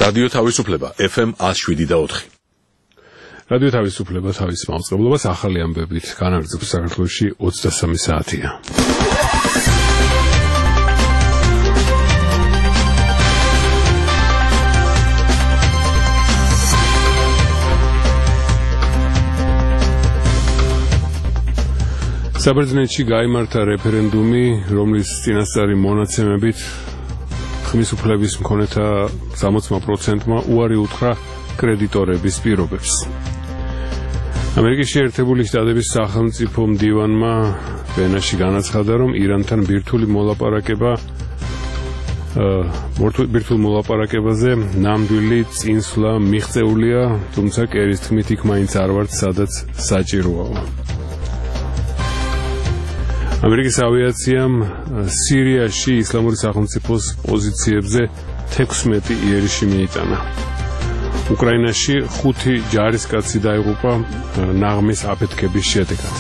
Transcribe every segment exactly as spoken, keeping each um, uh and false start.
რადიო თავისუფლება ეფ ემ one oh seven point four. რადიო თავისუფლება თავის მაუწყებლობას ახალი ამბებით განაგრძობს საქართველოში ოცდასამი საათია. საბერძნეთში გაიმართა რეფერენდუმი, რომლის წინასწარი მონაცემებით ხმის უფლების მქონეთა სამოცმა პროცენტმა უარი უთხრა კრედიტორების პირობებს. ამერიკის შეერთებული შტატების სახელმწიფო მდივანმა ვენაში განაცხადა, რომ ირანთან ბირთვული მოლაპარაკება ბირთვულ მოლაპარაკებაზე ნამდვილი წინსვლა მიღწეულია, თუმცა კერის თქმით იქ მაინც არ ვართ, სადაც საჭიროა. ამერიკის ავიაციამ სირიაში ისლამური სახელმწიფოს პოზიციებზე თექვსმეტი იერიში მიიტანა. უკრაინაში ხუთი ჯარისკაცი დაიღუპა ნაღმის აფეთქების შედეგად.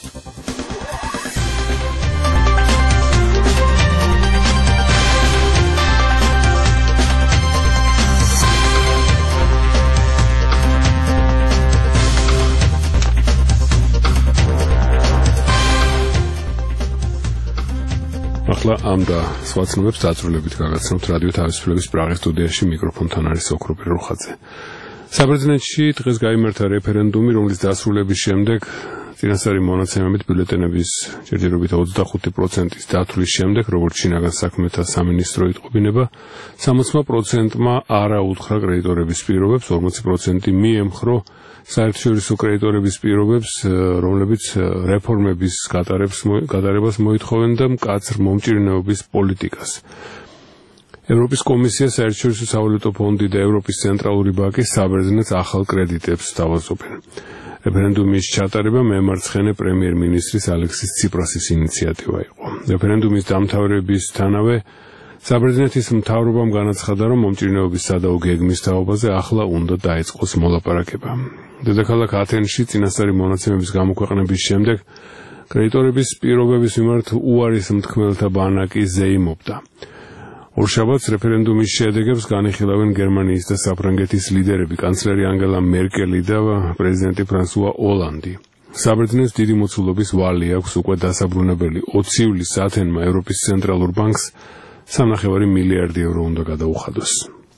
ახლა ამ და სხვა ცნობებს დაწვრილებით გაგაცნობთ რადიო თავისუფლების პრაღის სტუდიაში, მიკროფონთან არის ოქროპირ რუხაძე. საბერძნეთში დღეს გაიმართა რეფერენდუმი, რომლის დასრულების შემდეგ წინასწარი მონაცემებით ბიულეტენების ჯერჯერობით ოცდახუთი პროცენტის დათვლის შემდეგ, როგორც შინაგან საქმეთა სამინისტრო იტყობინება, სამოცმა პროცენტმა არა უთხრა კრედიტორების პირობებს, ორმოცი პროცენტი მიემხრო საერთაშორისო კრედიტორების პირობებს, რომლებიც რეფორმების გატარებას მოითხოვენ და მკაცრ მომჭირნეობის პოლიტიკას. ევროპის კომისია, საერთაშორისო სავალუტო ფონდი და ევროპის ცენტრალური ბანკი საბერძნეთს ახალ კრედიტებს სთავაზობენ. რეფერენდუმის ჩატარება მემარცხენე პრემიერ-მინისტრის ალექსის ციპრასის ინიციატივა იყო. რეფერენდუმის დამთავრებისთანავე საბერძნეთის მთავრობამ განაცხადა, რომ მომჭირნეობის სადაო გეგმის თაობაზე ახლა უნდა დაიწყოს მოლაპარაკება. დედაქალაქ ათენში წინასწარი მონაცემების გამოქვეყნების შემდეგ კრედიტორების პირობების მიმართ უარის მთქმელთა ბანაკი ზეიმობდა. ორშაბათს რეფერენდუმის შედეგებს განიხილავენ გერმანიის და საფრანგეთის ლიდერები, კანცლერი ანგელა მერკელი და პრეზიდენტი ფრანსუა ოლანდი. საბერძნეთს დიდი მოცულობის ვალი აქვს უკვე დასაბრუნებელი ოცი ივლისს ათენმა ევროპის ცენტრალურ ბანკს სამნახევარი მილიარდი ევრო უნდა გადაუხადოს.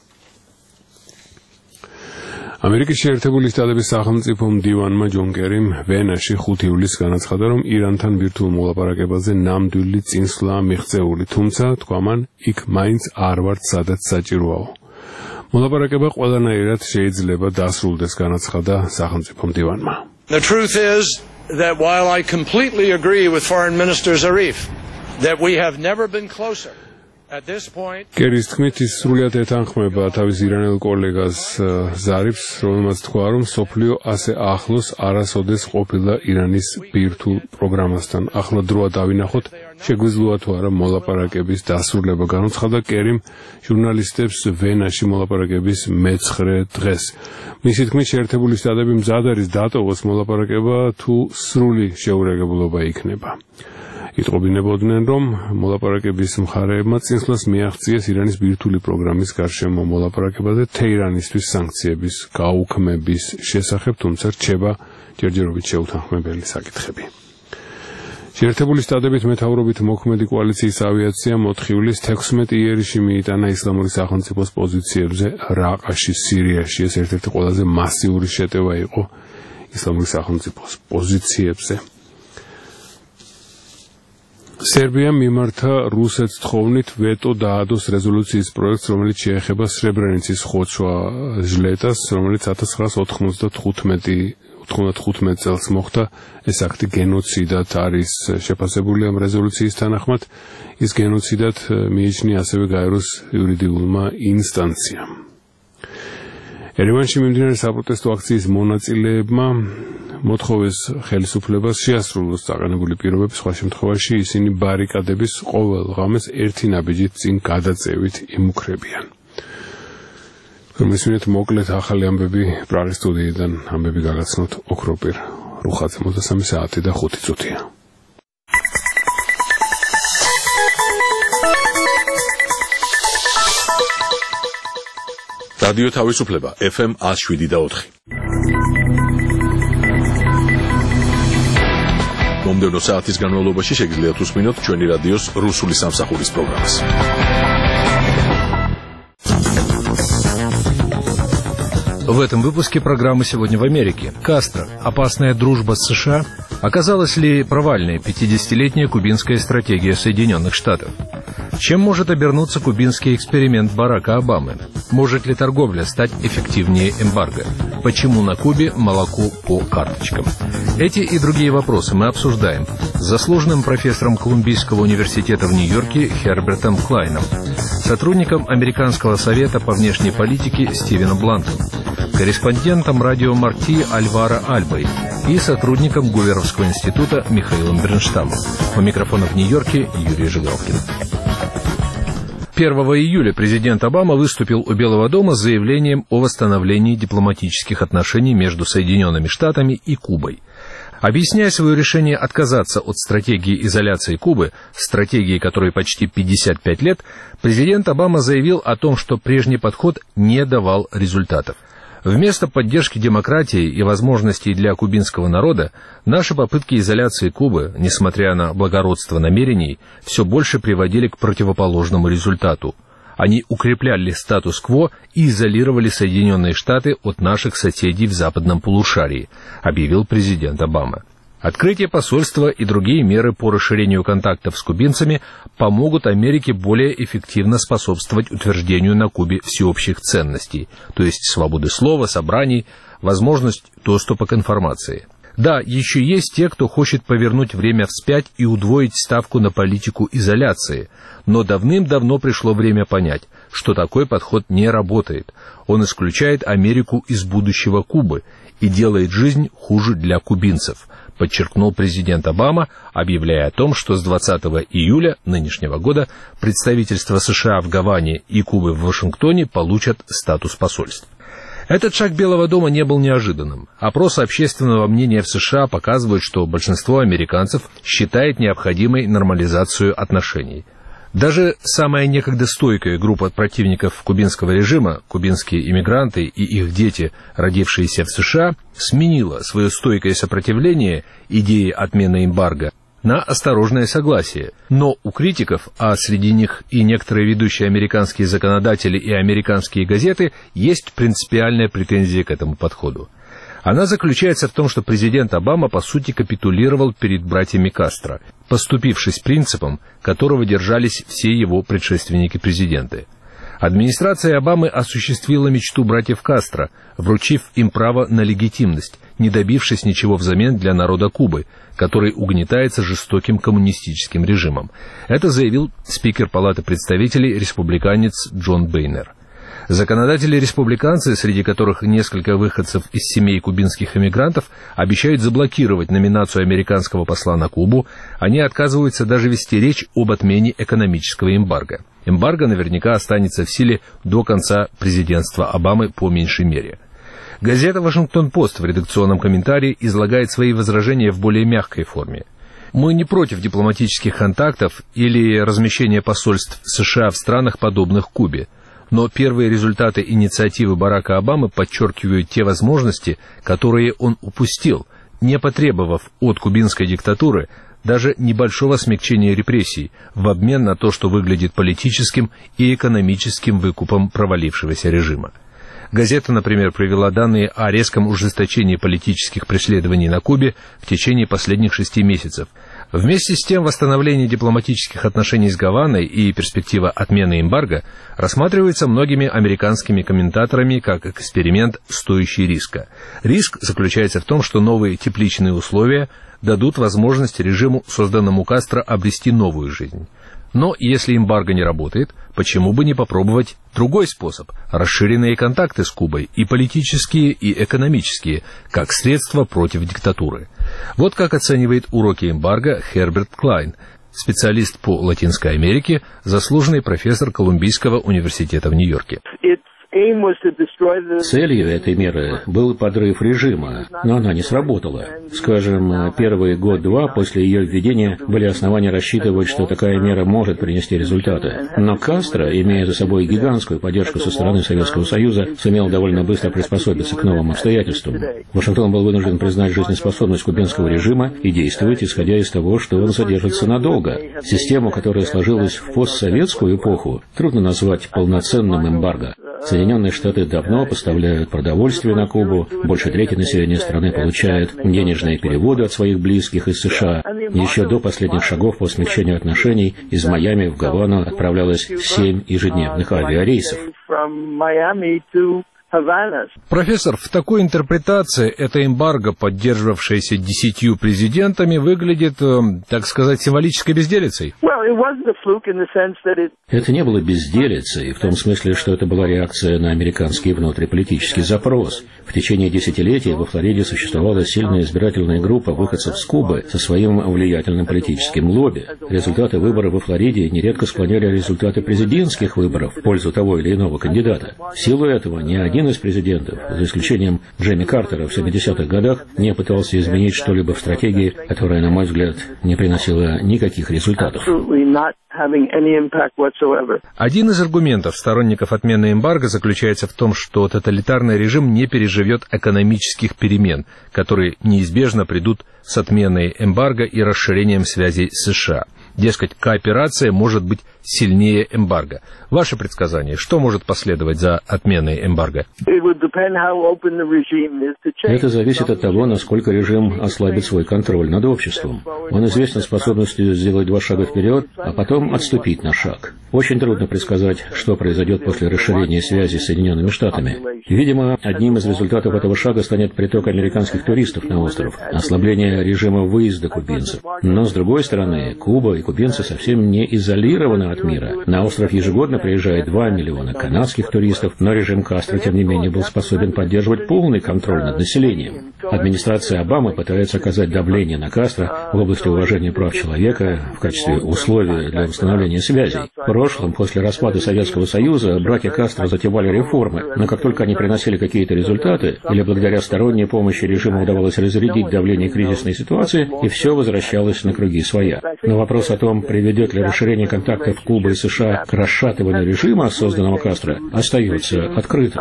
ამერიკის შეერთებული შტატების სახელმწიფო მდივანმა ჯონ კერიმ ვენაში ხუთი ივლისს განაცხადა, რომ ირანთან ბირთვულ მოლაპარაკებაზე ნამდვილი წინსვლაა მიღწეული, თუმცა თქვა მან, იქ მაინც არ ვართ, სადაც საჭიროაო. მოლაპარაკება ყველანაირად შეიძლება დასრულდეს, განაცხადა სახელმწიფო მდივანმა. The truth is that while I completely agree with Foreign Minister Zarif that we have never been closer. კერის თქმით, ის სრულიად ეთანხმება თავის ირანელ კოლეგას ზარიფს, რომელმაც თქვა, რომ სოფლიო ასე ახლოს არასოდეს ყოფილა ირანის ბირთვულ პროგრამასთან. ახლა დროა დავინახოთ, შეგვიძლია თუ არა მოლაპარაკების დასრულება, განუცხადა კერიმ ჟურნალისტებს ვენაში მოლაპარაკების მეცხრე დღეს. მისი თქმით, შეერთებული შტატები მზად არის დატოვოს მოლაპარაკება, თუ სრული შეურიგებლობა იქნება. იტყობინებოდნენ, რომ მოლაპარაკების მხარეებმა წინსვლას მიაღწიეს ირანის ბირთვული პროგრამის გარშემო მოლაპარაკებაზე თეირანისთვის სანქციების გაუქმების შესახებ, თუმცა რჩება ჯერჯერობით შეუთანხმებელი საკითხები. შეერთებული შტატებით მეთაურობით მოქმედი კოალიციის ავიაციამ ოთხი ივლისს თექვსმეტი იერიში მიიტანა ისლამური სახელმწიფოს პოზიციებზე რაყაში, სირიაში. ეს ერთ-ერთი ყველაზე მასიური შეტევა იყო ისლამური სახელმწიფოს პოზიციებზე. სერბიამ მიმართა რუსეთს თხოვნით ვეტო დაადოს რეზოლუციის პროექტს, რომელიც შეეხება სრებრენიცის ხოჩვა ჟლეტას, რომელიც ათას ცხრაას ოთხმოცდახუთმეტ წელს მოხდა. ეს აქტი გენოციდად არის შეფასებული ამ რეზოლუციის თანახმად. ის გენოციდად მიიჩნია ასევე გაეროს იურიდიულმა ინსტანციამ. ერევანში მიმდინარე საპროტესტო აქციის მონაწილეებმა მოთხოვეს ხელისუფლებას შეასრულოს დაყენებული პირობები, სხვა შემთხვევაში ისინი ბარიკადების ყოველ ღამეს ერთი ნაბიჯით წინ გადაწევით იმუქრებიან. მისმინეთ მოკლედ ახალი ამბები პრაღის სტუდიიდან, ამბები გაგაცნობთ ოქროპირ რუხაძე. ოცდასამი საათი და ხუთი წუთია. რადიო თავისუფლება ეფ ემ one oh seven და four. მომდევნო საათის განმავლობაში შეგიძლიათ უსმინოთ ჩვენი რადიოს რუსული სამსახურის პროგრამას. В этом выпуске программы «Сегодня в Америке». Кастро. Опасная дружба с США. Оказалась ли провальной пятидесятилетняя кубинская стратегия Соединенных Штатов? Чем может обернуться кубинский эксперимент Барака Обамы? Может ли торговля стать эффективнее эмбарго? Почему на Кубе молоко по карточкам? Эти и другие вопросы мы обсуждаем с заслуженным профессором Колумбийского университета в Нью-Йорке Хербертом Клайном, сотрудником Американского совета по внешней политике Стивеном Блантом, корреспондентом радио Марти Альваро Альбой и сотрудником Гуверовского института Михаилом Бернштамом. У микрофона в Нью-Йорке Юрий Жигалкин. первого июля президент Обама выступил у Белого дома с заявлением о восстановлении дипломатических отношений между Соединенными Штатами и Кубой. Объясняя свое решение отказаться от стратегии изоляции Кубы, стратегии которой почти пятьдесят пять лет, президент Обама заявил о том, что прежний подход не давал результатов. Вместо поддержки демократии и возможностей для кубинского народа, наши попытки изоляции Кубы, несмотря на благородство намерений, все больше приводили к противоположному результату. Они укрепляли статус-кво и изолировали Соединенные Штаты от наших соседей в западном полушарии, объявил президент Обама. Открытие посольства и другие меры по расширению контактов с кубинцами помогут Америке более эффективно способствовать утверждению на Кубе всеобщих ценностей, то есть свободы слова, собраний, возможность доступа к информации. Да, еще есть те, кто хочет повернуть время вспять и удвоить ставку на политику изоляции, но давным-давно пришло время понять, что такой подход не работает. Он исключает Америку из будущего Кубы и делает жизнь хуже для кубинцев, подчеркнул президент Обама, объявляя о том, что с двадцатого июля нынешнего года представительства США в Гаване и Кубы в Вашингтоне получат статус посольств. Этот шаг Белого дома не был неожиданным. Опросы общественного мнения в США показывают, что большинство американцев считает необходимой нормализацию отношений. Даже самая некогда стойкая группа противников кубинского режима, кубинские иммигранты и их дети, родившиеся в США, сменила свое стойкое сопротивление идее отмены эмбарго на осторожное согласие. Но у критиков, а среди них и некоторые ведущие американские законодатели и американские газеты, есть принципиальная претензия к этому подходу. Она заключается в том, что президент Обама, по сути, капитулировал перед братьями Кастро, поступившись принципом, которого держались все его предшественники-президенты. Администрация Обамы осуществила мечту братьев Кастро, вручив им право на легитимность, не добившись ничего взамен для народа Кубы, который угнетается жестоким коммунистическим режимом. Это заявил спикер Палаты представителей, республиканец Джон Бейнер. Законодатели-республиканцы, среди которых несколько выходцев из семей кубинских эмигрантов, обещают заблокировать номинацию американского посла на Кубу. Они отказываются даже вести речь об отмене экономического эмбарго. Эмбарго наверняка останется в силе до конца президентства Обамы по меньшей мере. Газета «Вашингтон-Пост» в редакционном комментарии излагает свои возражения в более мягкой форме. Мы не против дипломатических контактов или размещения посольств США в странах, подобных Кубе. Но первые результаты инициативы Барака Обамы подчеркивают те возможности, которые он упустил, не потребовав от кубинской диктатуры даже небольшого смягчения репрессий в обмен на то, что выглядит политическим и экономическим выкупом провалившегося режима. Газета, например, привела данные о резком ужесточении политических преследований на Кубе в течение последних шести месяцев. Вместе с тем, восстановление дипломатических отношений с Гаваной и перспектива отмены эмбарго рассматривается многими американскими комментаторами как эксперимент, стоящий риска. Риск заключается в том, что новые тепличные условия дадут возможность режиму, созданному Кастро, обрести новую жизнь. Но если эмбарго не работает, почему бы не попробовать другой способ – расширенные контакты с Кубой, и политические, и экономические, как средство против диктатуры. Вот как оценивает уроки эмбарго Херберт Клайн, специалист по Латинской Америке, заслуженный профессор Колумбийского университета в Нью-Йорке. Целью этой меры был подрыв режима, но она не сработала. Скажем, первый год-два после ее введения были основания рассчитывать, что такая мера может принести результаты. Но Кастро, имея за собой гигантскую поддержку со стороны Советского Союза, сумел довольно быстро приспособиться к новым обстоятельствам. Вашингтон был вынужден признать жизнеспособность кубинского режима и действовать, исходя из того, что он задержится надолго. Систему, которая сложилась в постсоветскую эпоху, трудно назвать полноценным эмбарго. Соединенные Штаты давно поставляют продовольствие на Кубу, больше трети населения страны получает денежные переводы от своих близких из США. Еще до последних шагов по смягчению отношений из Майами в Гавану отправлялось семь ежедневных авиарейсов. Профессор, в такой интерпретации эта эмбарго, поддерживавшаяся десятью президентами, выглядит, так сказать, символической безделицей? Это не было безделицей, в том смысле, что это была реакция на американский внутриполитический запрос. В течение десятилетий во Флориде существовала сильная избирательная группа выходцев с Кубы со своим влиятельным политическим лобби. Результаты выборов во Флориде нередко склоняли результаты президентских выборов в пользу того или иного кандидата. В силу этого ни один из президентов, за исключением Джимми Картера в семидесятых годах, не пытался изменить что-либо в стратегии, которая, на мой взгляд, не приносила никаких результатов. Один из аргументов сторонников отмены эмбарго заключается в том, что тоталитарный режим не переживет экономических перемен, которые неизбежно придут с отменой эмбарго и расширением связей с США. Дескать, кооперация может быть сильнее эмбарго. Ваше предсказание, что может последовать за отменой эмбарго? Это зависит от того, насколько режим ослабит свой контроль над обществом. Он известен способностью сделать два шага вперед, а потом отступить на шаг. Очень трудно предсказать, что произойдет после расширения связи с Соединенными Штатами. Видимо, одним из результатов этого шага станет приток американских туристов на остров, ослабление режима выезда кубинцев. Но, с другой стороны, Куба и кубинцы совсем не изолированы от мира. На остров ежегодно приезжает два миллиона канадских туристов, но режим Кастро, тем не менее, был способен поддерживать полный контроль над населением. Администрация Обамы пытается оказать давление на Кастро в области уважения прав человека в качестве условия для восстановления связей. В прошлом, после распада Советского Союза, братья Кастро затевали реформы, но как только они приносили какие-то результаты, или благодаря сторонней помощи режиму удавалось разрядить давление кризисной ситуации, и все возвращалось на круги своя. Но вопрос о том, приведет ли расширение контактов Кубы и США к расшатыванию режима, созданного Кастро, остается открытым.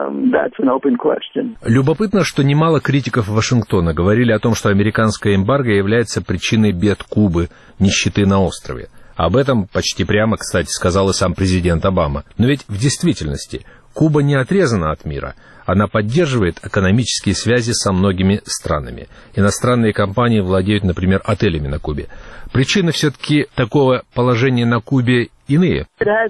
Любопытно, что немало критиков Вашингтона говорили о том, что американская эмбарго является причиной бед Кубы, нищеты на острове. Об этом почти прямо, кстати, сказал и сам президент Обама. Но ведь в действительности Куба не отрезана от мира. Она поддерживает экономические связи со многими странами. Иностранные компании владеют, например, отелями на Кубе. Причины все-таки такого положения на Кубе иные.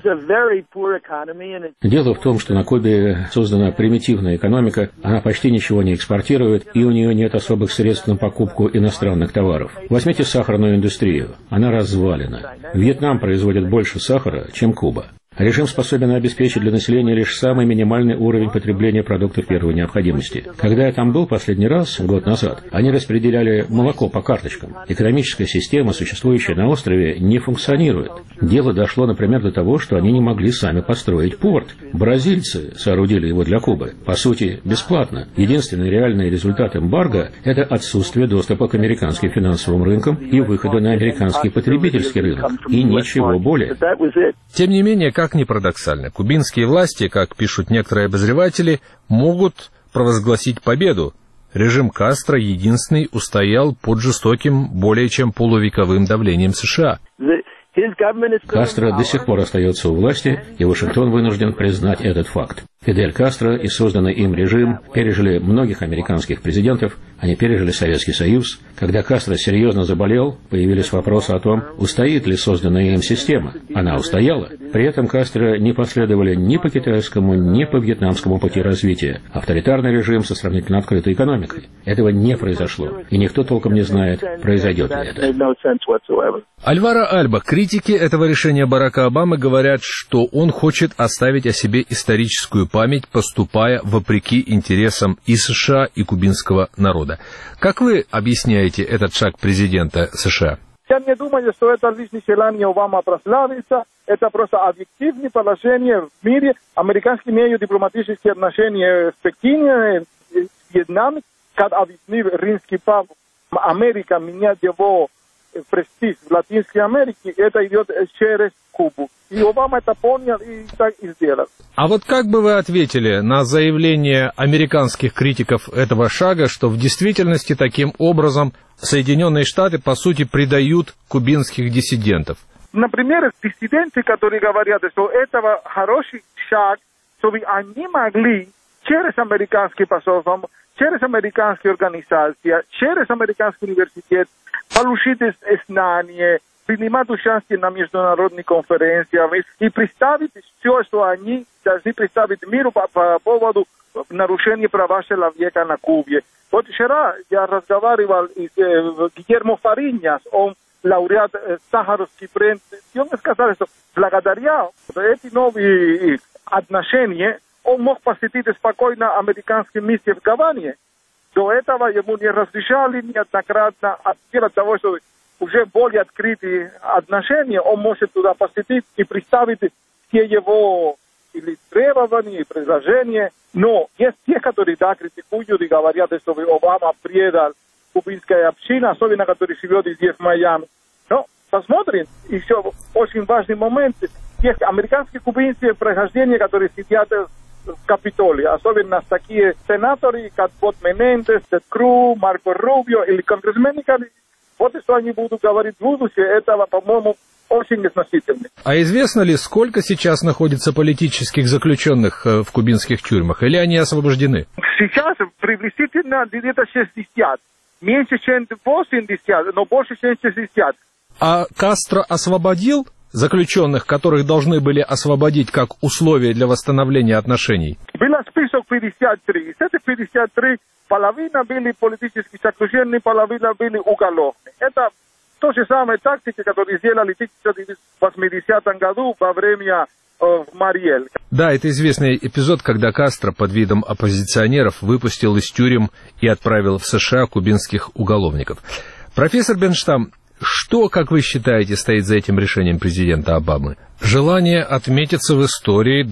Дело в том, что на Кубе создана примитивная экономика, она почти ничего не экспортирует, и у нее нет особых средств на покупку иностранных товаров. Возьмите сахарную индустрию, она развалена. Вьетнам производит больше сахара, чем Куба. Режим способен обеспечить для населения лишь самый минимальный уровень потребления продуктов первой необходимости. Когда я там был последний раз, год назад, они распределяли молоко по карточкам. Экономическая система, существующая на острове, не функционирует. Дело дошло, например, до того, что они не могли сами построить порт. Бразильцы соорудили его для Кубы. По сути, бесплатно. Единственный реальный результат эмбарго – это отсутствие доступа к американским финансовым рынкам и выхода на американский потребительский рынок. И ничего более. Тем не менее, как ни парадоксально, кубинские власти, как пишут некоторые обозреватели, могут провозгласить победу. Режим Кастро единственный устоял под жестоким, более чем полувековым давлением США. Кастро до сих пор остается у власти, и Вашингтон вынужден признать этот факт. Фидель Кастро и созданный им режим пережили многих американских президентов, они пережили Советский Союз. Когда Кастро серьезно заболел, появились вопросы о том, устоит ли созданная им система. Она устояла. При этом Кастро не последовали ни по китайскому, ни по вьетнамскому пути развития. Авторитарный режим со сравнительно открытой экономикой. Этого не произошло, и никто толком не знает, произойдет ли это. Альваро Альба, критики этого решения Барака Обамы говорят, что он хочет оставить о себе историческую память, поступая вопреки интересам и США, и кубинского народа. Как вы объясняете этот шаг президента США? Я не думаю, что это лишнее желание Обамы прославиться. Это просто объективное положение в мире. Американцы имеют дипломатические отношения с Пекином, с Вьетнамом. Как объяснил римский папа, Америка меняет его престиж в Латинской Америке, это идет через Кубу. И Обама это понял и так и сделал. А вот как бы вы ответили на заявление американских критиков этого шага, что в действительности таким образом Соединенные Штаты, по сути, предают кубинских диссидентов? Например, диссиденты, которые говорят, что это хороший шаг, чтобы они могли через американский посольство, через американские организации, через американский университет получить знания, принимать участие на международных конференциях и представить все, что они должны представить миру по, по поводу нарушения прав человека на Кубе. Вот вчера я разговаривал с э, Гильермо Фариньяс, он лауреат э, Сахаровский премии, и он сказал, что благодаря эти новые отношения он мог посетить спокойно американские миссии в Гаване. До этого ему не разрешали неоднократно, от того, что уже более открытые отношения, он может туда посетить и представить все его или требования, и предложения. Но есть те, которые да, критикуют и говорят, что Обама предал кубинская община, особенно который живет здесь в Майами. Но посмотрим, еще очень важный момент, тех американских кубинцев прохождения, которые сидят в Капитолии, особенно такие сенаторы, как Бот Менендес, Тед Круз, Марко Рубио или конгрессмены, вот что они будут говорить в будущем, этого, по-моему, очень незначительно. А известно ли, сколько сейчас находится политических заключенных в кубинских тюрьмах, или они освобождены? Сейчас приблизительно где-то шестьдесят, меньше, чем восемьдесят, но больше, чем шестьдесят. А Кастро освободил заключенных, которых должны были освободить как условие для восстановления отношений? Был список пятьдесят три. Из этих пятьдесят три половина были политические заключенные, половина были уголовные. Это то же самое тактика, которую сделали в тысяча девятьсот восьмидесятом году во время э, в Мариэль. Да, это известный эпизод, когда Кастро под видом оппозиционеров выпустил из тюрем и отправил в США кубинских уголовников. Профессор Бенштам, что, как вы считаете, стоит за этим решением президента Обамы? Желание отметиться в истории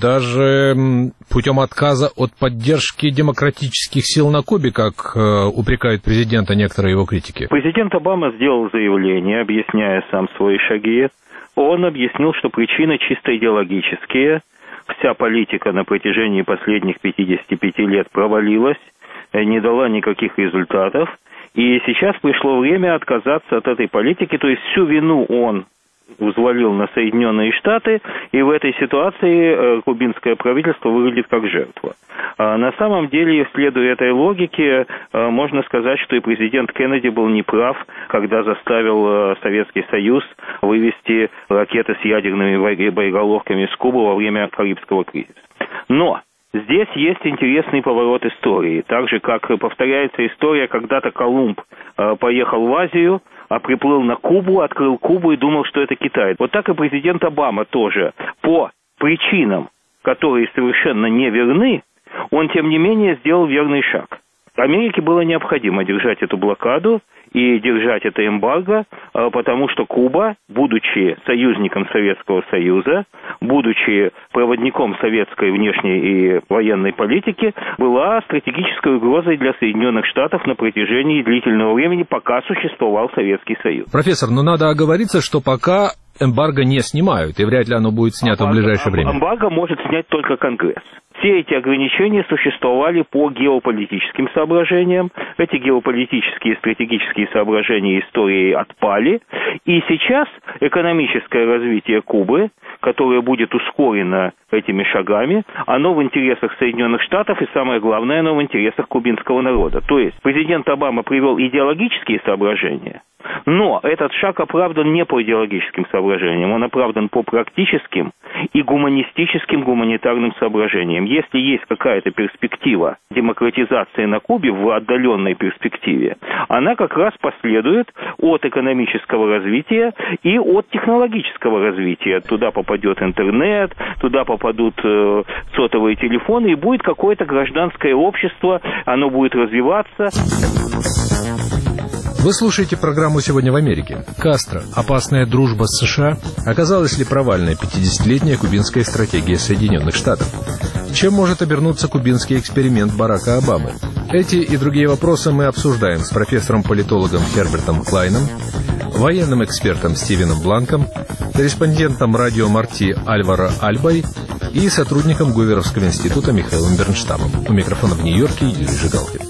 даже путем отказа от поддержки демократических сил на Кубе, как э, упрекают президента некоторые его критики? Президент Обама сделал заявление, объясняя сам свои шаги. Он объяснил, что причины чисто идеологические. Вся политика на протяжении последних пятидесяти пяти лет провалилась, не дала никаких результатов. И сейчас пришло время отказаться от этой политики, то есть всю вину он взвалил на Соединенные Штаты, и в этой ситуации кубинское правительство выглядит как жертва. А на самом деле, следуя этой логике, можно сказать, что и президент Кеннеди был неправ, когда заставил Советский Союз вывести ракеты с ядерными боеголовками с Кубы во время Карибского кризиса. Но здесь есть интересный поворот истории. Так же, как повторяется история, когда-то Колумб э, поехал в Азию, а приплыл на Кубу, открыл Кубу и думал, что это Китай. Вот так и президент Обама тоже. По причинам, которые совершенно не верны, он, тем не менее, сделал верный шаг. Америке было необходимо держать эту блокаду и держать это эмбарго, потому что Куба, будучи союзником Советского Союза, будучи проводником советской внешней и военной политики, была стратегической угрозой для Соединенных Штатов на протяжении длительного времени, пока существовал Советский Союз. Профессор, но надо оговориться, что пока эмбарго не снимают, и вряд ли оно будет снято эмбарго, в ближайшее время. Эмбарго может снять только Конгресс. Все эти ограничения существовали по геополитическим соображениям. Эти геополитические и стратегические соображения истории отпали. И сейчас экономическое развитие Кубы, которое будет ускорено этими шагами, оно в интересах Соединенных Штатов и, самое главное, оно в интересах кубинского народа. То есть президент Обама привел идеологические соображения, но этот шаг оправдан не по идеологическим соображениям, он оправдан по практическим и гуманистическим гуманитарным соображениям. если есть какая-то перспектива демократизации на Кубе в отдаленной перспективе, она как раз последует от экономического развития и от технологического развития. Туда попадет интернет, туда попадут э, сотовые телефоны, и будет какое-то гражданское общество, оно будет развиваться. Вы слушаете программу «Сегодня в Америке». Кастро. Опасная дружба с США. Оказалась ли провальной пятидесятилетняя кубинская стратегия Соединенных Штатов? Чем может обернуться кубинский эксперимент Барака Обамы? Эти и другие вопросы мы обсуждаем с профессором-политологом Хербертом Клайном, военным экспертом Стивеном Бланком, корреспондентом радио Марти Альваро Альбой и сотрудником Гуверовского института Михаилом Бернштамом. У микрофона в Нью-Йорке Юрий Жигалкин.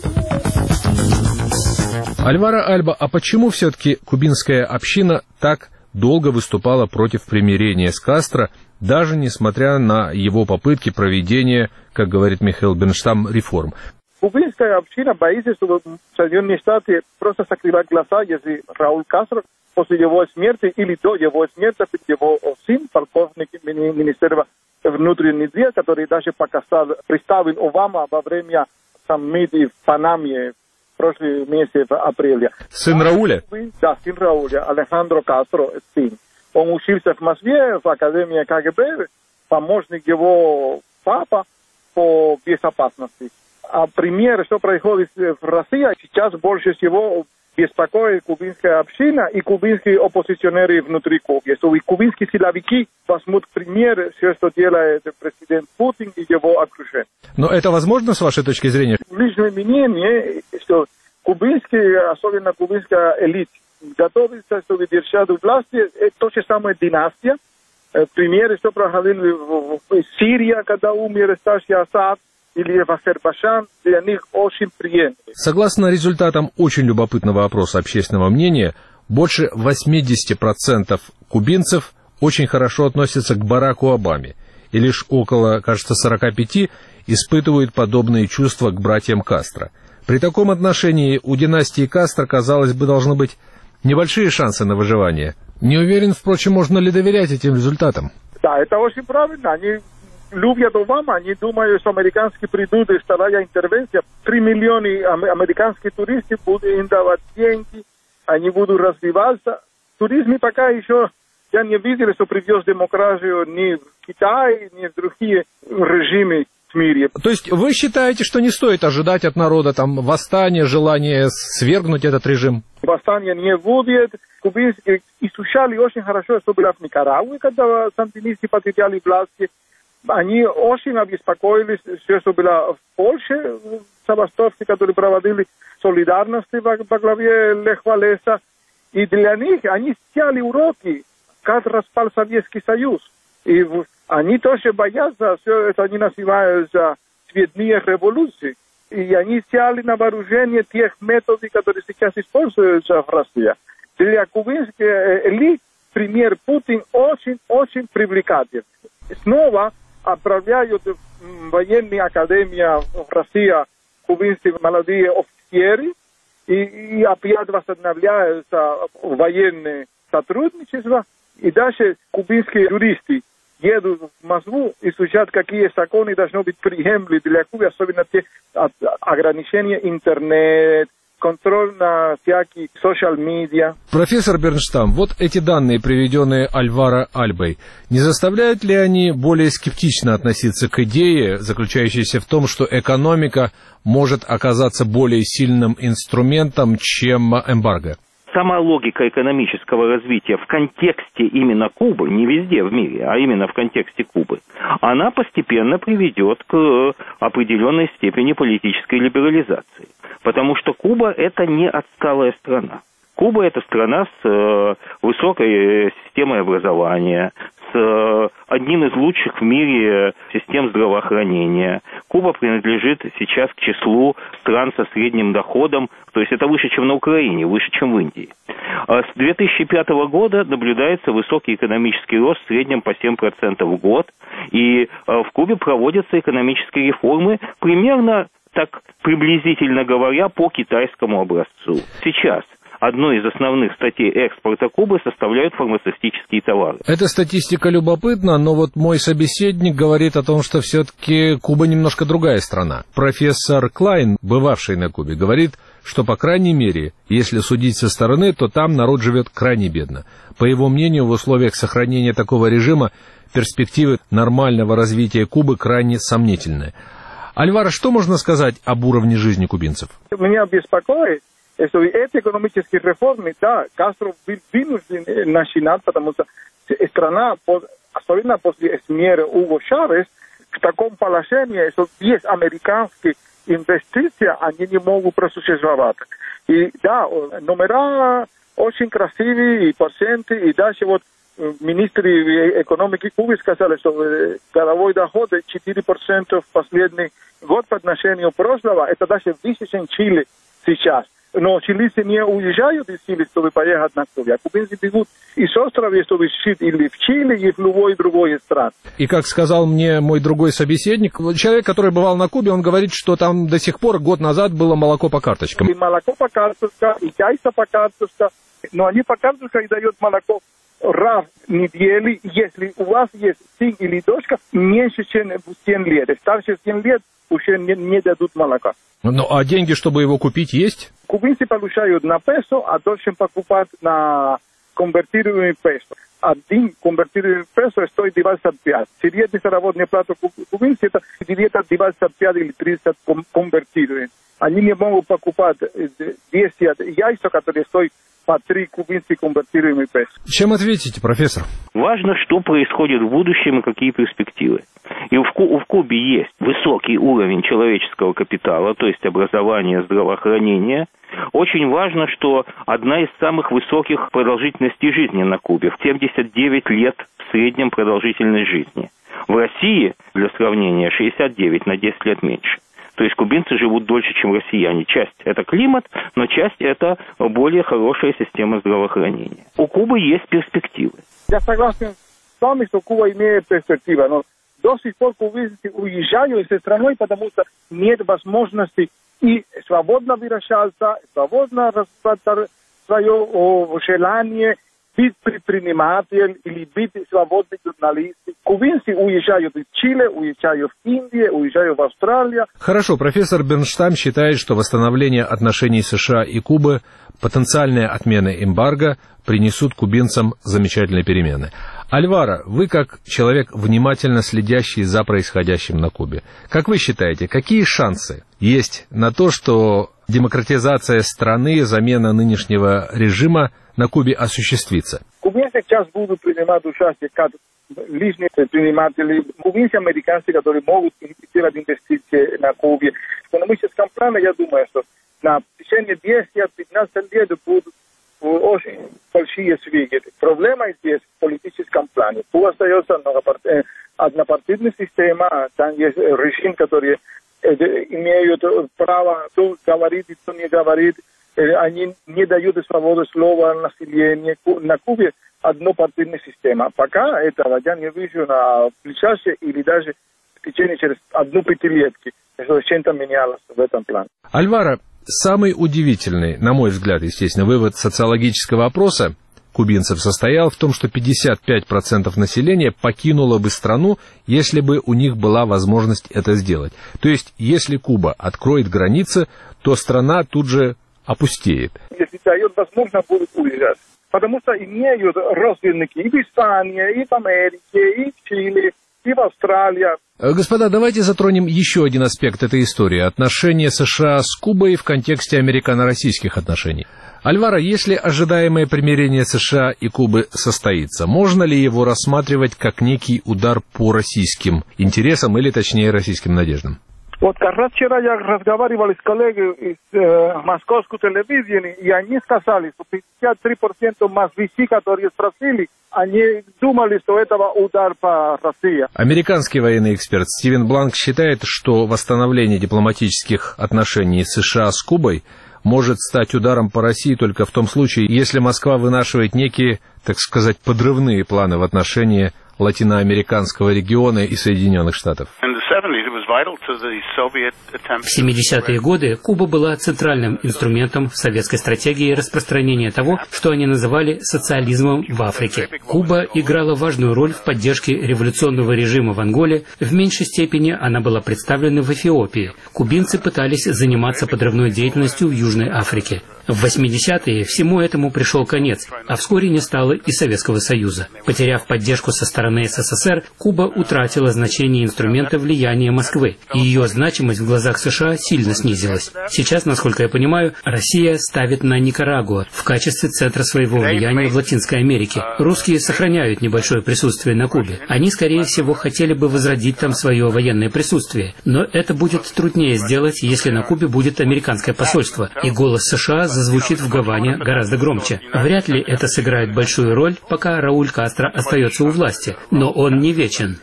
Альваро Альба, а почему все-таки кубинская община так долго выступала против примирения с Кастро, даже несмотря на его попытки проведения, как говорит Михаил Бернштам, реформ? Кубинская община боится, что Соединенные Штаты просто закрывают глаза, если Рауль Кастро после его смерти или до его смерти, его сын, полковник Министерства внутренних дел, который даже показал, представил Обама во время саммита в Панаме, прошлый месяц апреля. Сын Рауля? Да, сын Рауля, Алехандро Кастро, сын. Он учился в Москве, в Академии КГБ, помощник его папа по безопасности. А пример, что происходит в России, сейчас больше всего беспокоит кубинская община и кубинские оппозиционеры внутри Кубы. Что и кубинские силовики возьмут пример, все, что делает президент Путин и его окружение. Но это возможно, с вашей точки зрения? Личное мнение, что кубинские, особенно кубинская элита, готовится, чтобы держать власти, это то же самое династия. Примеры, что проходили в Сирии, когда умер старший Асад, или в Азербайджан, для них очень приемлемо. Согласно результатам очень любопытного опроса общественного мнения, больше восемьдесят процентов кубинцев очень хорошо относятся к Бараку Обаме, и лишь около, кажется, сорок пять процентов испытывают подобные чувства к братьям Кастро. При таком отношении у династии Кастро, казалось бы, должны быть небольшие шансы на выживание. Не уверен, впрочем, можно ли доверять этим результатам. Да, это очень правильно. Они любят Обама, они думают, что американские придут, и вторая интервенция. Три миллиона американских туристов будут им давать деньги, они будут развиваться. Туризм пока еще, я не видел, что привез демократию ни в Китай, ни в другие режимы в мире. То есть вы считаете, что не стоит ожидать от народа там восстания, желания свергнуть этот режим? Восстания не будет. Кубинцы изучали очень хорошо, что было в Никарагуе, когда сандинисты потеряли власти. Они очень обеспокоились, что было в Польше, в забастовке, которые проводили солидарности во, во главе Лех Валеса. И для них они взяли уроки, как распал Советский Союз. И в, они тоже боятся, все это они называются цветные революции. И они взяли на вооружение тех методов, которые сейчас используются в России. Для кубинских элит пример Путин очень-очень привлекательный. Снова отправляют в военные академии в России кубинские молодые офицеры, и, и опять восстанавливаются военные сотрудничества, и даже кубинские юристы едут в Москву и изучают, какие законы должны быть приемлемы для Кубы, особенно те ограничения интернет, контроль на всякие социал-медиа. Профессор Бернштам, вот эти данные, приведенные Альваро Альбой, не заставляют ли они более скептично относиться к идее, заключающейся в том, что экономика может оказаться более сильным инструментом, чем эмбарго? Сама логика экономического развития в контексте именно Кубы, не везде в мире, а именно в контексте Кубы, она постепенно приведет к определенной степени политической либерализации. Потому что Куба – это не отсталая страна. Куба – это страна с э, высокой системой образования, с э, одним из лучших в мире систем здравоохранения. Куба принадлежит сейчас к числу стран со средним доходом, то есть это выше, чем на Украине, выше, чем в Индии. А с две тысячи пятого года наблюдается высокий экономический рост в среднем по семь процентов в год, и э, в Кубе проводятся экономические реформы примерно, так приблизительно говоря, по китайскому образцу. Сейчас одной из основных статей экспорта Кубы составляют фармацевтические товары. Эта статистика любопытна, но вот мой собеседник говорит о том, что все-таки Куба немножко другая страна. Профессор Клайн, бывавший на Кубе, говорит, что, по крайней мере, если судить со стороны, то там народ живет крайне бедно. По его мнению, в условиях сохранения такого режима перспективы нормального развития Кубы крайне сомнительны. Альваро, что можно сказать об уровне жизни кубинцев? Меня беспокоит, что эти экономические реформы, да, Кастро был вынужден начинать, потому что страна, особенно после смерти Уго Чавес, в таком положении, что без американских инвестиций они не могут просуществовать. И да, номера очень красивые, и проценты, и даже вот министры экономики Кубы сказали, что годовой доход четыре процента в последний год по отношению прошлого, это даже выше, чем Чили сейчас. Но чилийцы не уезжают из Чили, чтобы поехать на Кубу, а кубинцы бегут из острова, чтобы жить или в Чили, или в любой другой стране. И как сказал мне мой другой собеседник, человек, который бывал на Кубе, он говорит, что там до сих пор, год назад, было молоко по карточкам. И молоко по карточкам, и яйца по карточкам, но они по карточкам и дают молоко раз в неделю, если у вас есть сын или дочка меньше, чем семь лет. Старше семь лет уже не, не дадут молока. Ну, а деньги, чтобы его купить, есть? Кубинцы получают на песо, а должен покупать на конвертируемый песо. Один конвертируемый песо стоит двадцать пять. Средняя заработная плата кубинцев это где-то двадцать пять или тридцать конвертируемых. Они не могут покупать десять яйца, которые стоят по три кубинских конвертируемых песо. Чем ответите, профессор? Важно, что происходит в будущем и какие перспективы. И в, Ку- в Кубе есть высокий уровень человеческого капитала, то есть образования, здравоохранения. Очень важно, что одна из самых высоких продолжительностей жизни на Кубе, в семьдесят девять лет в среднем продолжительность жизни. В России, для сравнения, шестьдесят девять, на десять лет меньше. То есть кубинцы живут дольше, чем россияне. Часть – это климат, но часть – это более хорошая система здравоохранения. У Кубы есть перспективы. Я согласен с вами, что Куба имеет перспективу, но до сих пор кубинцы уезжают из страны, потому что нет возможности и свободно выражаться, свободно рассказать свое желание, быть предпринимателем или быть свободным журналистом. Кубинцы уезжают в Чили, уезжают в Индию, уезжают в Австралию. Хорошо, профессор Бернштам считает, что восстановление отношений США и Кубы, потенциальная отмена эмбарго принесут кубинцам замечательные перемены. Альваро, вы как человек, внимательно следящий за происходящим на Кубе, как вы считаете, какие шансы есть на то, что демократизация страны, замена нынешнего режима на Кубе осуществится? Кубинцы сейчас будут принимать участие как личные предприниматели, кубинцы американцы, которые могут делать инвестиции на Кубе. В экономическом плане, я думаю, что на течение десять-пятнадцать лет будут очень большие сдвиги. Проблема здесь в политическом плане. Куба остается однопартийная система, там есть режим, который имеют право, кто говорит и кто не говорит. Они не дают свободу слова населению. На Кубе однопартийная система. Пока этого я не вижу на ближайшее или даже в течение через одну пятилетки, что чем-то менялось в этом плане. Альваро, самый удивительный, на мой взгляд, естественно, вывод социологического опроса кубинцев состоял в том, что пятьдесят пять процентов населения покинуло бы страну, если бы у них была возможность это сделать. То есть, если Куба откроет границы, то страна тут же опустеет. Если дает возможность, будут уезжать. Потому что имеют родственники и в Испании, и в Америке, и в Чили, и в Австралии. Господа, давайте затронем еще один аспект этой истории. Отношения США с Кубой в контексте американо-российских отношений. Альваро, если ожидаемое примирение США и Кубы состоится, можно ли его рассматривать как некий удар по российским интересам, или точнее российским надеждам? Вот как раз вчера я разговаривал с коллегой из э, московской телевидения, и они сказали, что пятьдесят три процента москвичей, которые спросили, они думали, что это удар по России. Американский военный эксперт Стивен Бланк считает, что восстановление дипломатических отношений США с Кубой может стать ударом по России только в том случае, если Москва вынашивает некие, так сказать, подрывные планы в отношении латиноамериканского региона и Соединенных Штатов. В семидесятые годы Куба была центральным инструментом в советской стратегии распространения того, что они называли социализмом в Африке. Куба играла важную роль в поддержке революционного режима в Анголе, в меньшей степени она была представлена в Эфиопии. Кубинцы пытались заниматься подрывной деятельностью в Южной Африке. В восьмидесятые всему этому пришел конец, а вскоре не стало и Советского Союза. Потеряв поддержку со стороны СССР, Куба утратила значение инструмента влияния Москвы, и ее значимость в глазах США сильно снизилась. Сейчас, насколько я понимаю, Россия ставит на Никарагуа в качестве центра своего влияния в Латинской Америке. Русские сохраняют небольшое присутствие на Кубе. Они, скорее всего, хотели бы возродить там свое военное присутствие, но это будет труднее сделать, если на Кубе будет американское посольство, и голос США зазвучит в Гаване гораздо громче. Вряд ли это сыграет большую роль, пока Рауль Кастро остается у власти, но он не вечен.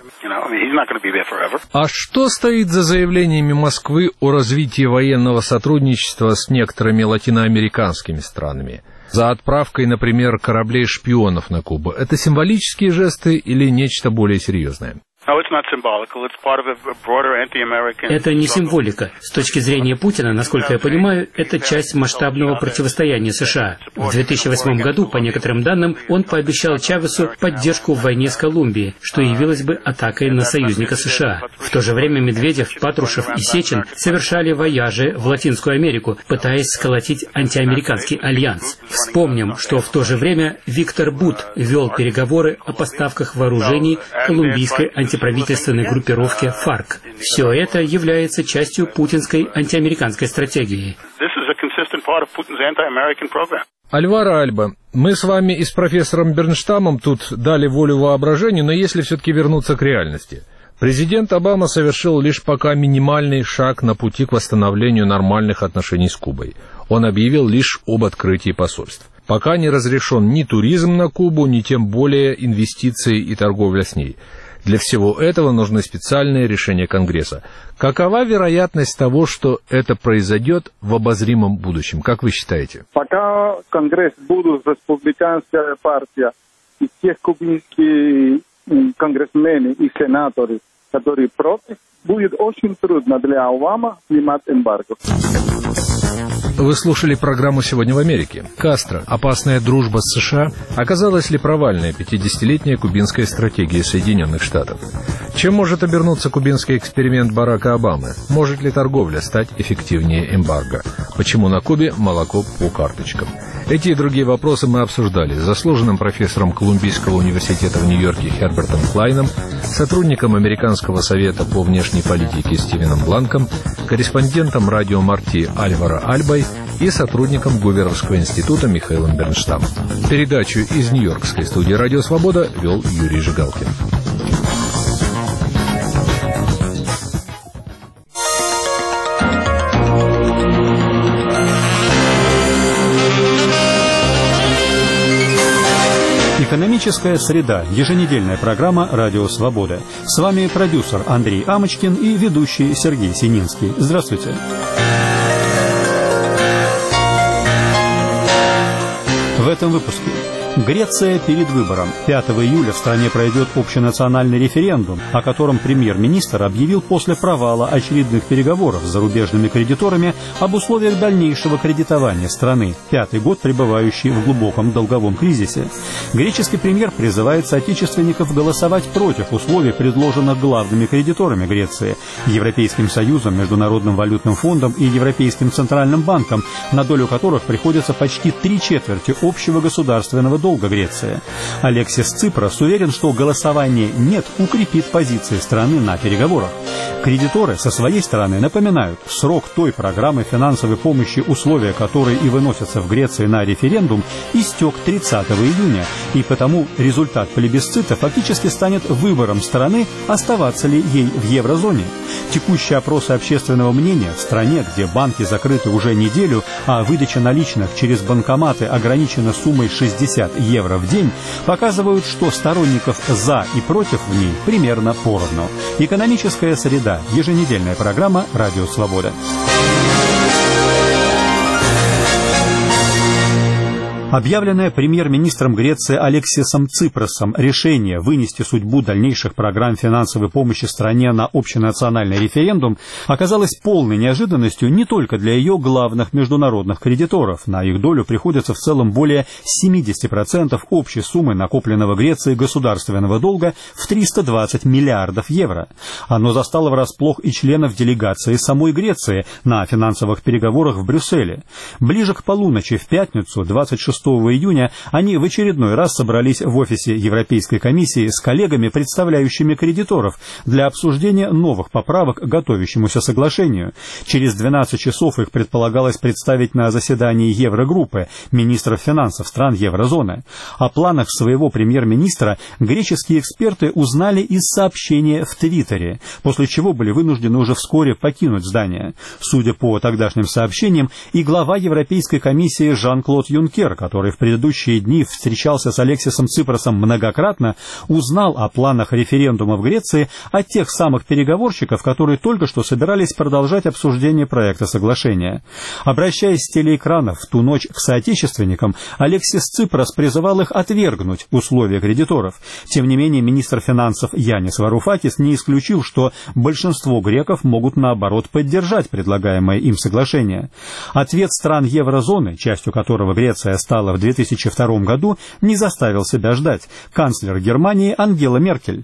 А что стоит за заявлениями Москвы о развитии военного сотрудничества с некоторыми латиноамериканскими странами? За отправкой, например, кораблей-шпионов на Кубу. Это символические жесты или нечто более серьезное? Это не символика. С точки зрения Путина, насколько я понимаю, это часть масштабного противостояния США. В две тысячи восьмом году, по некоторым данным, он пообещал Чавесу поддержку в войне с Колумбией, что явилось бы атакой на союзника США. В то же время Медведев, Патрушев и Сечин совершали вояжи в Латинскую Америку, пытаясь сколотить антиамериканский альянс. Вспомним, что в то же время Виктор Бут вел переговоры о поставках вооружений колумбийской антиамериканской правительственной группировке ФАРК. Все это является частью путинской антиамериканской стратегии. Альваро Альба, мы с вами и с профессором Бернштамом тут дали волю воображению, но если все-таки вернуться к реальности. Президент Обама совершил лишь пока минимальный шаг на пути к восстановлению нормальных отношений с Кубой. Он объявил лишь об открытии посольств. Пока не разрешен ни туризм на Кубу, ни тем более инвестиции и торговля с ней. Для всего этого нужны специальные решения Конгресса. Какова вероятность того, что это произойдет в обозримом будущем? Как вы считаете? Пока Конгресс будут республиканская партия и те кубинские конгрессмены и сенаторы, которые против, будет очень трудно для Обамы снимать эмбарго. Вы слушали программу «Сегодня в Америке». Кастро. Опасная дружба с США. Оказалась ли провальная пятидесятилетняя кубинская стратегия Соединенных Штатов? Чем может обернуться кубинский эксперимент Барака Обамы? Может ли торговля стать эффективнее эмбарго? Почему на Кубе молоко по карточкам? Эти и другие вопросы мы обсуждали с заслуженным профессором Колумбийского университета в Нью-Йорке Хербертом Клайном, сотрудником Американского совета по внешней политике Стивеном Бланком, корреспондентом радио Марти Альваро Альбой и сотрудником Гуверовского института Михаилом Бернштамом. Передачу из Нью-Йоркской студии «Радио Свобода» вел Юрий Жигалкин. Экономическая среда. Еженедельная программа «Радио Свобода». С вами продюсер Андрей Амочкин и ведущий Сергей Сининский. Здравствуйте. В этом выпуске. Греция перед выбором. пятого июля в стране пройдет общенациональный референдум, о котором премьер-министр объявил после провала очередных переговоров с зарубежными кредиторами об условиях дальнейшего кредитования страны, пятый год пребывающей в глубоком долговом кризисе. Греческий премьер призывает соотечественников голосовать против условий, предложенных главными кредиторами Греции, Европейским Союзом, Международным валютным фондом и Европейским Центральным банком, на долю которых приходится почти три четверти общего государственного долга. Долго Греция. Алексис Ципрос уверен, что голосование «нет» укрепит позиции страны на переговорах. Кредиторы со своей стороны напоминают, срок той программы финансовой помощи, условия которой и выносятся в Греции на референдум, истек тридцатого июня, и потому результат плебисцита фактически станет выбором страны, оставаться ли ей в еврозоне. Текущие опросы общественного мнения в стране, где банки закрыты уже неделю, а выдача наличных через банкоматы ограничена суммой шестьдесят евро в день, показывают, что сторонников «за» и «против» в ней примерно поровну. Экономическая среда. Еженедельная программа «Радио Свобода». Объявленное премьер-министром Греции Алексисом Ципросом решение вынести судьбу дальнейших программ финансовой помощи стране на общенациональный референдум оказалось полной неожиданностью не только для ее главных международных кредиторов. На их долю приходится в целом более семьдесят процентов общей суммы накопленного Грецией государственного долга в триста двадцать миллиардов евро. Оно застало врасплох и членов делегации самой Греции на финансовых переговорах в Брюсселе. Ближе к полуночи в пятницу, двадцать шестого июня, они в очередной раз собрались в офисе Европейской комиссии с коллегами, представляющими кредиторов, для обсуждения новых поправок к готовящемуся соглашению. Через двенадцать часов их предполагалось представить на заседании Еврогруппы, министров финансов стран еврозоны. О планах своего премьер-министра греческие эксперты узнали из сообщения в Твиттере, после чего были вынуждены уже вскоре покинуть здание. Судя по тогдашним сообщениям, и глава Европейской комиссии Жан-Клод Юнкер, который в предыдущие дни встречался с Алексисом Ципросом многократно, узнал о планах референдума в Греции от тех самых переговорщиков, которые только что собирались продолжать обсуждение проекта соглашения. Обращаясь с телеэкранов в ту ночь к соотечественникам, Алексис Ципрос призывал их отвергнуть условия кредиторов. Тем не менее, министр финансов Янис Варуфакис не исключил, что большинство греков могут, наоборот, поддержать предлагаемое им соглашение. Ответ стран еврозоны, частью которого Греция стала в две тысячи втором году, не заставил себя ждать. Канцлер Германии Ангела Меркель.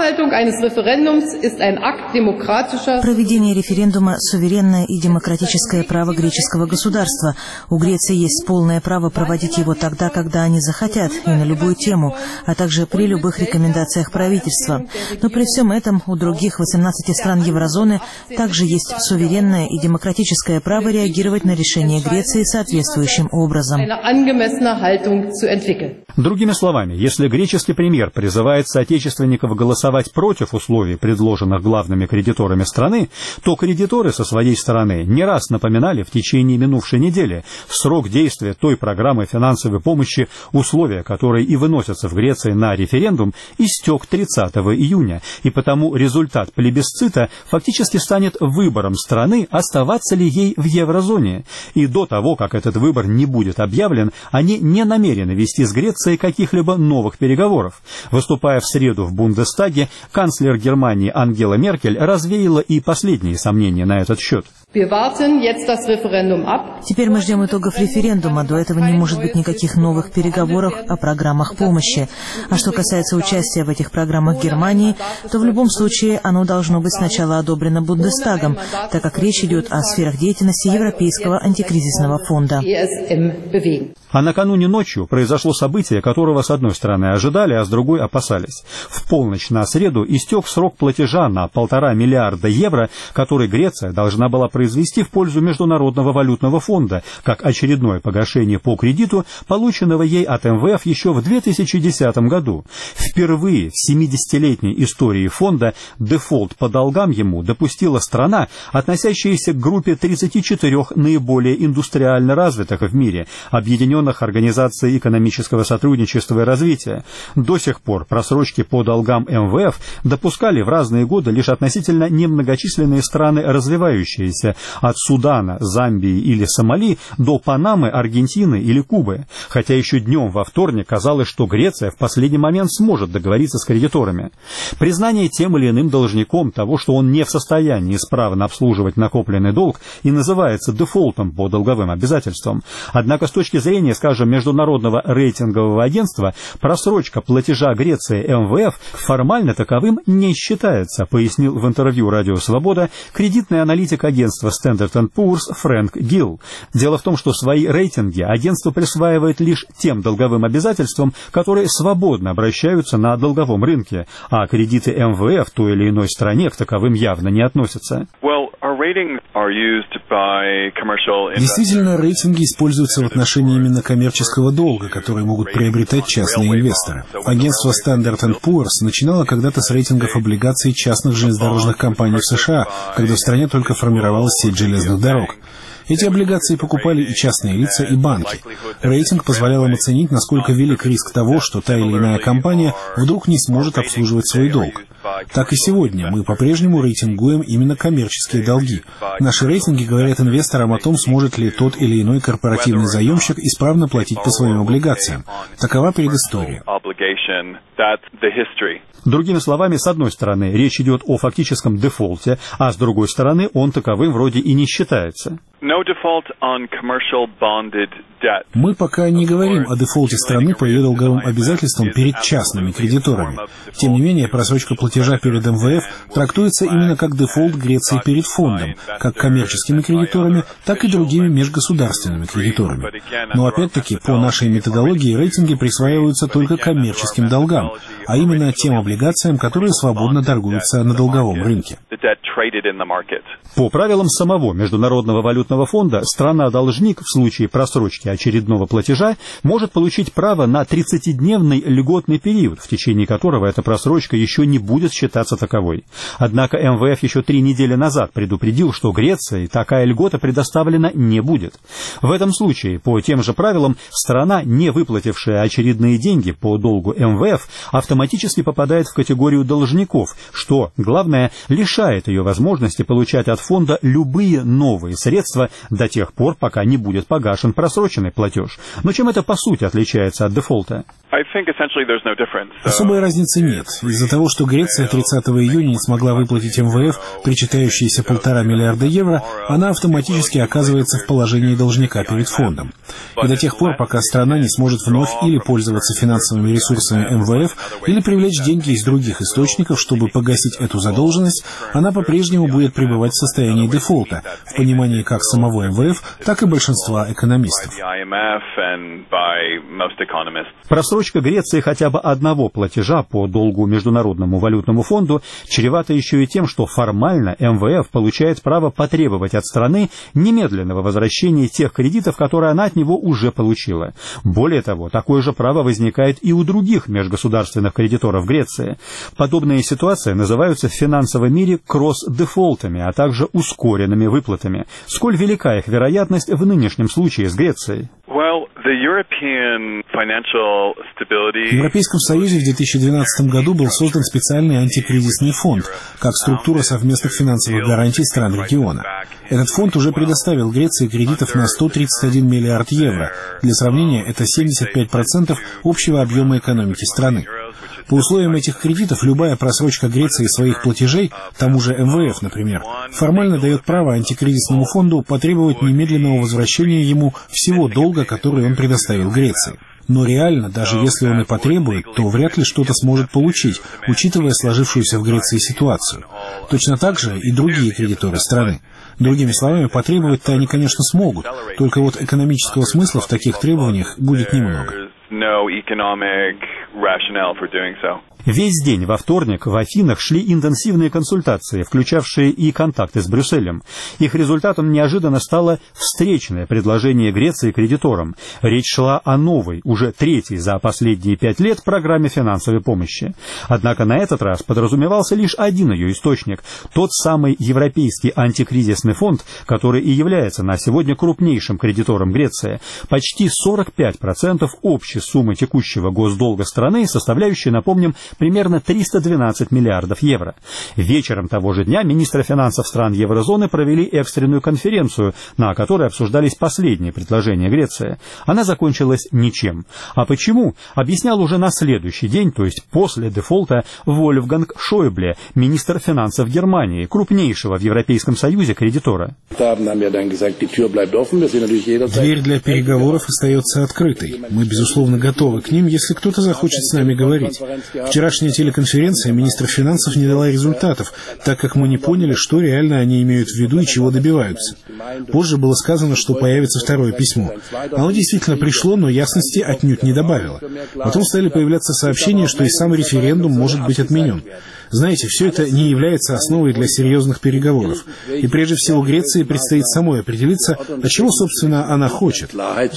Проведение референдума – суверенное и демократическое право греческого государства. У Греции есть полное право проводить его тогда, когда они захотят, и на любую тему, а также при любых рекомендациях правительства. Но при всем этом у других восемнадцати стран еврозоны также есть суверенное и демократическое право реагировать на решение Греции соответствующим образом. Другими словами, если греческий премьер призывает соотечественников голосовать против условий, предложенных главными кредиторами страны, то кредиторы со своей стороны не раз напоминали в течение минувшей недели срок действия той программы финансовой помощи, условия которой и выносятся в Греции на референдум, истек тридцатого июня, и потому результат плебисцита фактически станет выбором страны, оставаться ли ей в еврозоне. И до того, как этот выбор не будет объявлен, они не намерены вести с Грецией каких-либо новых переговоров. Выступая в среду в Бундестаге, канцлер Германии Ангела Меркель развеяла и последние сомнения на этот счет. Теперь мы ждем итогов референдума. До этого не может быть никаких новых переговоров о программах помощи. А что касается участия в этих программах Германии, то в любом случае оно должно быть сначала одобрено Бундестагом, так как речь идет о сферах деятельности Европейского антикризисного фонда. А накануне ночью произошло событие, которого с одной стороны ожидали, а с другой опасались. В полночь на среду истек срок платежа на полтора миллиарда евро, который Греция должна была произвести в пользу Международного валютного фонда, как очередное погашение по кредиту, полученного ей от эм вэ эф еще в две тысячи десятом году. Впервые в семидесятилетней истории фонда дефолт по долгам ему допустила страна, относящаяся к группе тридцати четырёх наиболее индустриально развитых в мире, Объединенных Организаций экономического сотрудничества и развития. До сих пор просрочки по долгам эм вэ эф допускали в разные годы лишь относительно немногочисленные страны развивающиеся, от Судана, Замбии или Сомали до Панамы, Аргентины или Кубы. Хотя еще днем во вторник казалось, что Греция в последний момент сможет договориться с кредиторами. Признание тем или иным должником того, что он не в состоянии исправно обслуживать накопленный долг, и называется дефолтом по долговым обязательствам. Однако с точки зрения, скажем, Международного рейтингового агентства, просрочка платежа Греции эм вэ эф формально таковым не считается, пояснил в интервью «Радио Свобода» кредитный аналитик агентства Standard энд Poor's Фрэнк Гилл. Дело в том, что свои рейтинги агентство присваивает лишь тем долговым обязательствам, которые свободно обращаются на долговом рынке, а кредиты эм вэ эф в той или иной стране к таковым явно не относятся. Действительно, рейтинги используются в отношении именно коммерческого долга, который могут приобретать частные инвесторы. Агентство Standard энд Poor's начинало когда-то с рейтингов облигаций частных железнодорожных компаний в США, когда в стране только формировалась сеть железных дорог. Эти облигации покупали и частные лица, и банки. Рейтинг позволял им оценить, насколько велик риск того, что та или иная компания вдруг не сможет обслуживать свой долг. Так и сегодня мы по-прежнему рейтингуем именно коммерческие долги. Наши рейтинги говорят инвесторам о том, сможет ли тот или иной корпоративный заемщик исправно платить по своим облигациям. Такова предыстория. Другими словами, с одной стороны, речь идет о фактическом дефолте, а с другой стороны, он таковым вроде и не считается. Мы пока не говорим о дефолте страны по ее долговым обязательствам перед частными кредиторами. Тем не менее, просрочка платежа перед эм вэ эф трактуется именно как дефолт Греции перед фондом, как коммерческими кредиторами, так и другими межгосударственными кредиторами. Но опять-таки, по нашей методологии, рейтинги присваиваются только коммерческим долгам, а именно тем облигациям, которые свободно торгуются на долговом рынке. По правилам самого Международного валютного фонда, страна-должник в случае просрочки очередного платежа может получить право на тридцатидневный льготный период, в течение которого эта просрочка еще не будет считаться таковой. Однако эм вэ эф еще три недели назад предупредил, что Греции такая льгота предоставлена не будет. В этом случае, по тем же правилам, страна, не выплатившая очередные деньги по долгу эм вэ эф, автоматически попадает в категорию должников, что, главное, лишает ее возможности получать от фонда любые новые средства до тех пор, пока не будет погашен просроченный платеж. Но чем это по сути отличается от дефолта? Особой разницы нет. Из-за того, что Греция тридцатого июня не смогла выплатить эм вэ эф причитающиеся полтора миллиарда евро, она автоматически оказывается в положении должника перед фондом. И до тех пор, пока страна не сможет вновь или пользоваться финансовыми ресурсами эм вэ эф, или привлечь деньги из других источников, чтобы погасить эту задолженность, она по-прежнему будет пребывать в состоянии дефолта, в понимании как самого эм вэ эф, так и большинства экономистов. Просрочка Греции хотя бы одного платежа по долгу Международному валютному фонду чревата еще и тем, что формально эм вэ эф получает право потребовать от страны немедленного возвращения тех кредитов, которые она от него уже получила. Более того, такое же право возникает и у других межгосударственных кредиторов Греции. Подобные ситуации называются в финансовом мире кросс-дефолтами, а также ускоренными выплатами. Сколь велика их вероятность в нынешнем случае с Грецией? В Европейском Союзе в две тысячи двенадцатом году был создан специальный антикризисный фонд, как структура совместных финансовых гарантий стран региона. Этот фонд уже предоставил Греции кредитов на сто тридцать один миллиард евро. Для сравнения, это семьдесят пять процентов общего объема экономики страны. По условиям этих кредитов любая просрочка Греции своих платежей, тому же эм вэ эф, например, формально дает право антикризисному фонду потребовать немедленного возвращения ему всего долга, который он предоставил Греции. Но реально, даже если он и потребует, то вряд ли что-то сможет получить, учитывая сложившуюся в Греции ситуацию. Точно так же и другие кредиторы страны. Другими словами, потребовать-то они, конечно, смогут, только вот экономического смысла в таких требованиях будет немного. Весь день во вторник в Афинах шли интенсивные консультации, включавшие и контакты с Брюсселем. Их результатом неожиданно стало встречное предложение Греции кредиторам. Речь шла о новой, уже третьей за последние пять лет программе финансовой помощи. Однако на этот раз подразумевался лишь один ее источник, тот самый Европейский антикризисный фонд, который и является на сегодня крупнейшим кредитором Греции. Почти сорок пять процентов общей суммы текущего госдолга страны, составляющей, напомним, примерно триста двенадцать миллиардов евро. Вечером того же дня министры финансов стран еврозоны провели экстренную конференцию, на которой обсуждались последние предложения Греции. Она закончилась ничем. А почему? Объяснял уже на следующий день, то есть после дефолта, Вольфганг Шойбле, министр финансов Германии, крупнейшего в Европейском Союзе кредитора. Дверь для переговоров остается открытой. Мы, безусловно, готовы к ним, если кто-то захочет с нами говорить. Вчерашняя телеконференция министров финансов не дала результатов, так как мы не поняли, что реально они имеют в виду и чего добиваются. Позже было сказано, что появится второе письмо. Оно действительно пришло, но ясности отнюдь не добавило. Потом стали появляться сообщения, что и сам референдум может быть отменен. Знаете, все это не является основой для серьезных переговоров. И прежде всего Греции предстоит самой определиться, а чего, собственно, она хочет.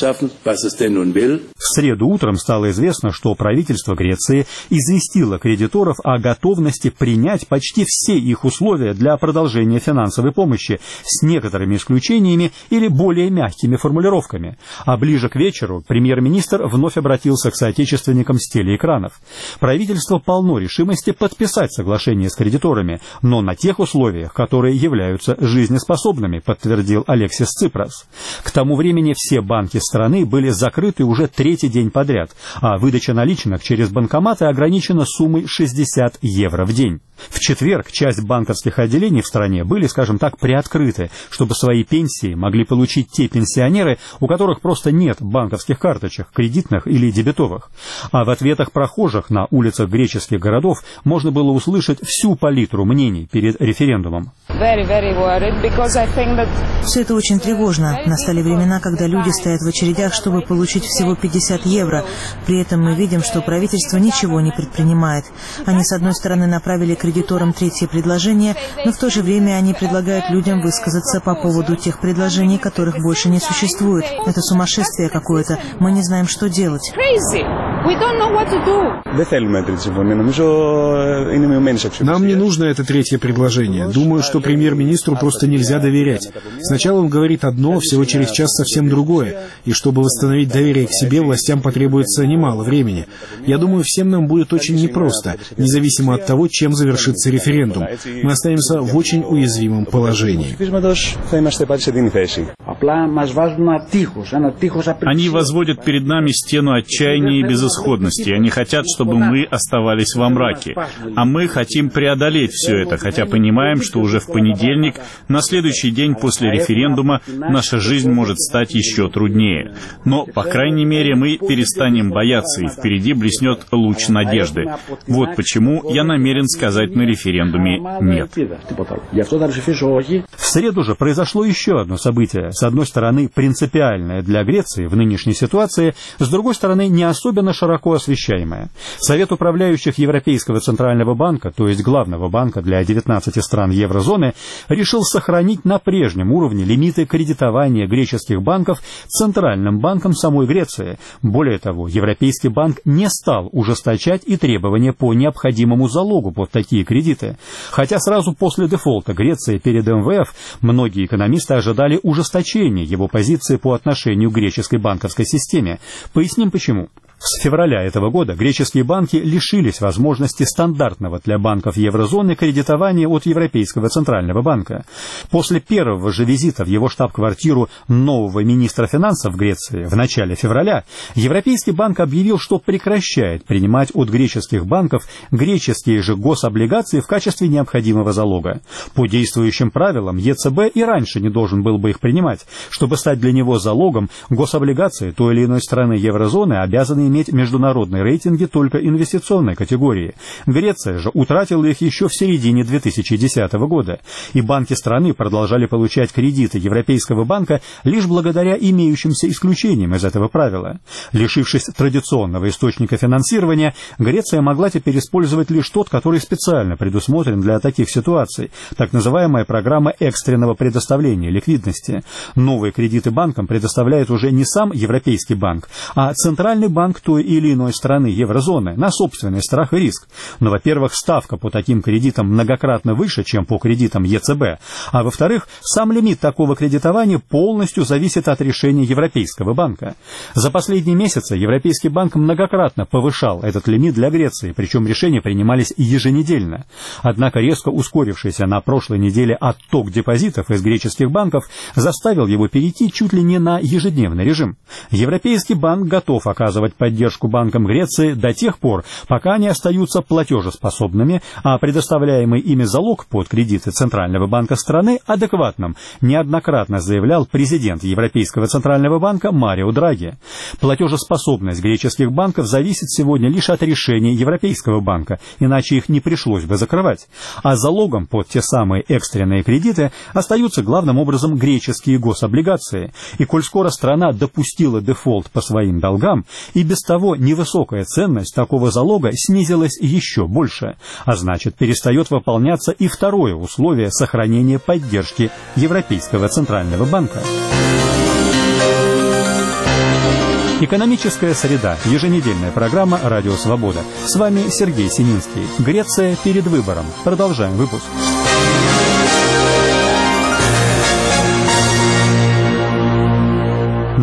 В среду утром стало известно, что правительство Греции известило кредиторов о готовности принять почти все их условия для продолжения финансовой помощи, с некоторыми исключениями или более мягкими формулировками. А ближе к вечеру премьер-министр вновь обратился к соотечественникам с телеэкранов. Правительство полно решимости подписать соглашение соглашение с кредиторами, но на тех условиях, которые являются жизнеспособными, подтвердил Алексис Ципрас. К тому времени все банки страны были закрыты уже третий день подряд, а выдача наличных через банкоматы ограничена суммой шестьдесят евро в день. В четверг часть банковских отделений в стране были, скажем так, приоткрыты, чтобы свои пенсии могли получить те пенсионеры, у которых просто нет банковских карточек, кредитных или дебетовых. А в ответах прохожих на улицах греческих городов можно было услышать всю палитру мнений перед референдумом. Все это очень тревожно. Настали времена, когда люди стоят в очередях, чтобы получить всего пятьдесят евро. При этом мы видим, что правительство ничего не предпринимает. Они, с одной стороны, направили кредиторам третье предложение, но в то же время они предлагают людям высказаться по поводу тех предложений, которых больше не существует. Это сумасшествие какое-то. Мы не знаем, что делать. Нам не нужно это третье предложение. Думаю, что премьер-министру просто нельзя доверять. Сначала он говорит одно, всего через час совсем другое. И чтобы восстановить доверие к себе, властям потребуется немало времени. Я думаю, всем нам будет очень непросто, независимо от того, чем завершится референдум. Мы останемся в очень уязвимом положении. Они возводят перед нами стену отчаяния и безысходности. Они хотят, чтобы мы оставались во мраке. А мы хотим преодолеть все это, хотя понимаем, что уже в понедельник, на следующий день после референдума, наша жизнь может стать еще труднее. Но, по крайней мере, мы перестанем бояться, и впереди блеснет луч надежды. Вот почему я намерен сказать на референдуме «нет». В среду же произошло еще одно событие. С одной стороны, принципиальное для Греции в нынешней ситуации, с другой стороны, не особенно широко освещаемое. Совет управляющих Европейского центрального банка, то есть главного банка для девятнадцати стран еврозоны, решил сохранить на прежнем уровне лимиты кредитования греческих банков Центральным банком самой Греции. Более того, Европейский банк не стал ужесточать и требования по необходимому залогу под такие кредиты. Хотя сразу после дефолта Греции перед эм вэ эф многие экономисты ожидали ужесточения его позиции по отношению к греческой банковской системе. Поясним почему. С февраля этого года греческие банки лишились возможности стандартного для банков еврозоны кредитования от Европейского центрального банка. После первого же визита в его штаб-квартиру нового министра финансов Греции в начале февраля Европейский банк объявил, что прекращает принимать от греческих банков греческие же гособлигации в качестве необходимого залога. По действующим правилам е цэ бэ и раньше не должен был бы их принимать. Чтобы стать для него залогом, гособлигации той или иной страны еврозоны обязаны иметь международные рейтинги только инвестиционной категории. Греция же утратила их еще в середине две тысячи десятого года, и банки страны продолжали получать кредиты Европейского банка лишь благодаря имеющимся исключениям из этого правила. Лишившись традиционного источника финансирования, Греция могла теперь использовать лишь тот, который специально предусмотрен для таких ситуаций, так называемая программа экстренного предоставления ликвидности. Новые кредиты банкам предоставляет уже не сам Европейский банк, а Центральный банк той или иной страны еврозоны на собственный страх и риск. Но, во-первых, ставка по таким кредитам многократно выше, чем по кредитам е цэ бэ, а во-вторых, сам лимит такого кредитования полностью зависит от решения Европейского банка. За последние месяцы Европейский банк многократно повышал этот лимит для Греции, причем решения принимались еженедельно. Однако резко ускорившийся на прошлой неделе отток депозитов из греческих банков заставил его перейти чуть ли не на ежедневный режим. Европейский банк готов оказывать поддержку банкам Греции до тех пор, пока они остаются платежеспособными, а предоставляемый ими залог под кредиты Центрального банка страны адекватным, неоднократно заявлял президент Европейского Центрального банка Марио Драги. Платежеспособность греческих банков зависит сегодня лишь от решения Европейского банка, иначе их не пришлось бы закрывать. А залогом под те самые экстренные кредиты остаются главным образом греческие гособлигации. И коль скоро страна допустила дефолт по своим долгам, и без того невысокая ценность такого залога снизилась еще больше, а значит, перестает выполняться и второе условие сохранения поддержки Европейского Центрального банка. Экономическая среда. Еженедельная программа «Радио Свобода». С вами Сергей Сининский. Греция перед выбором. Продолжаем выпуск.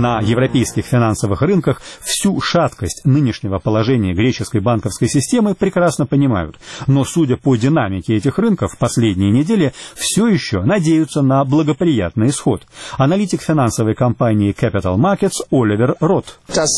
На европейских финансовых рынках всю шаткость нынешнего положения греческой банковской системы прекрасно понимают. Но, судя по динамике этих рынков, в последние недели все еще надеются на благоприятный исход. Аналитик финансовой компании Capital Markets Оливер Рот.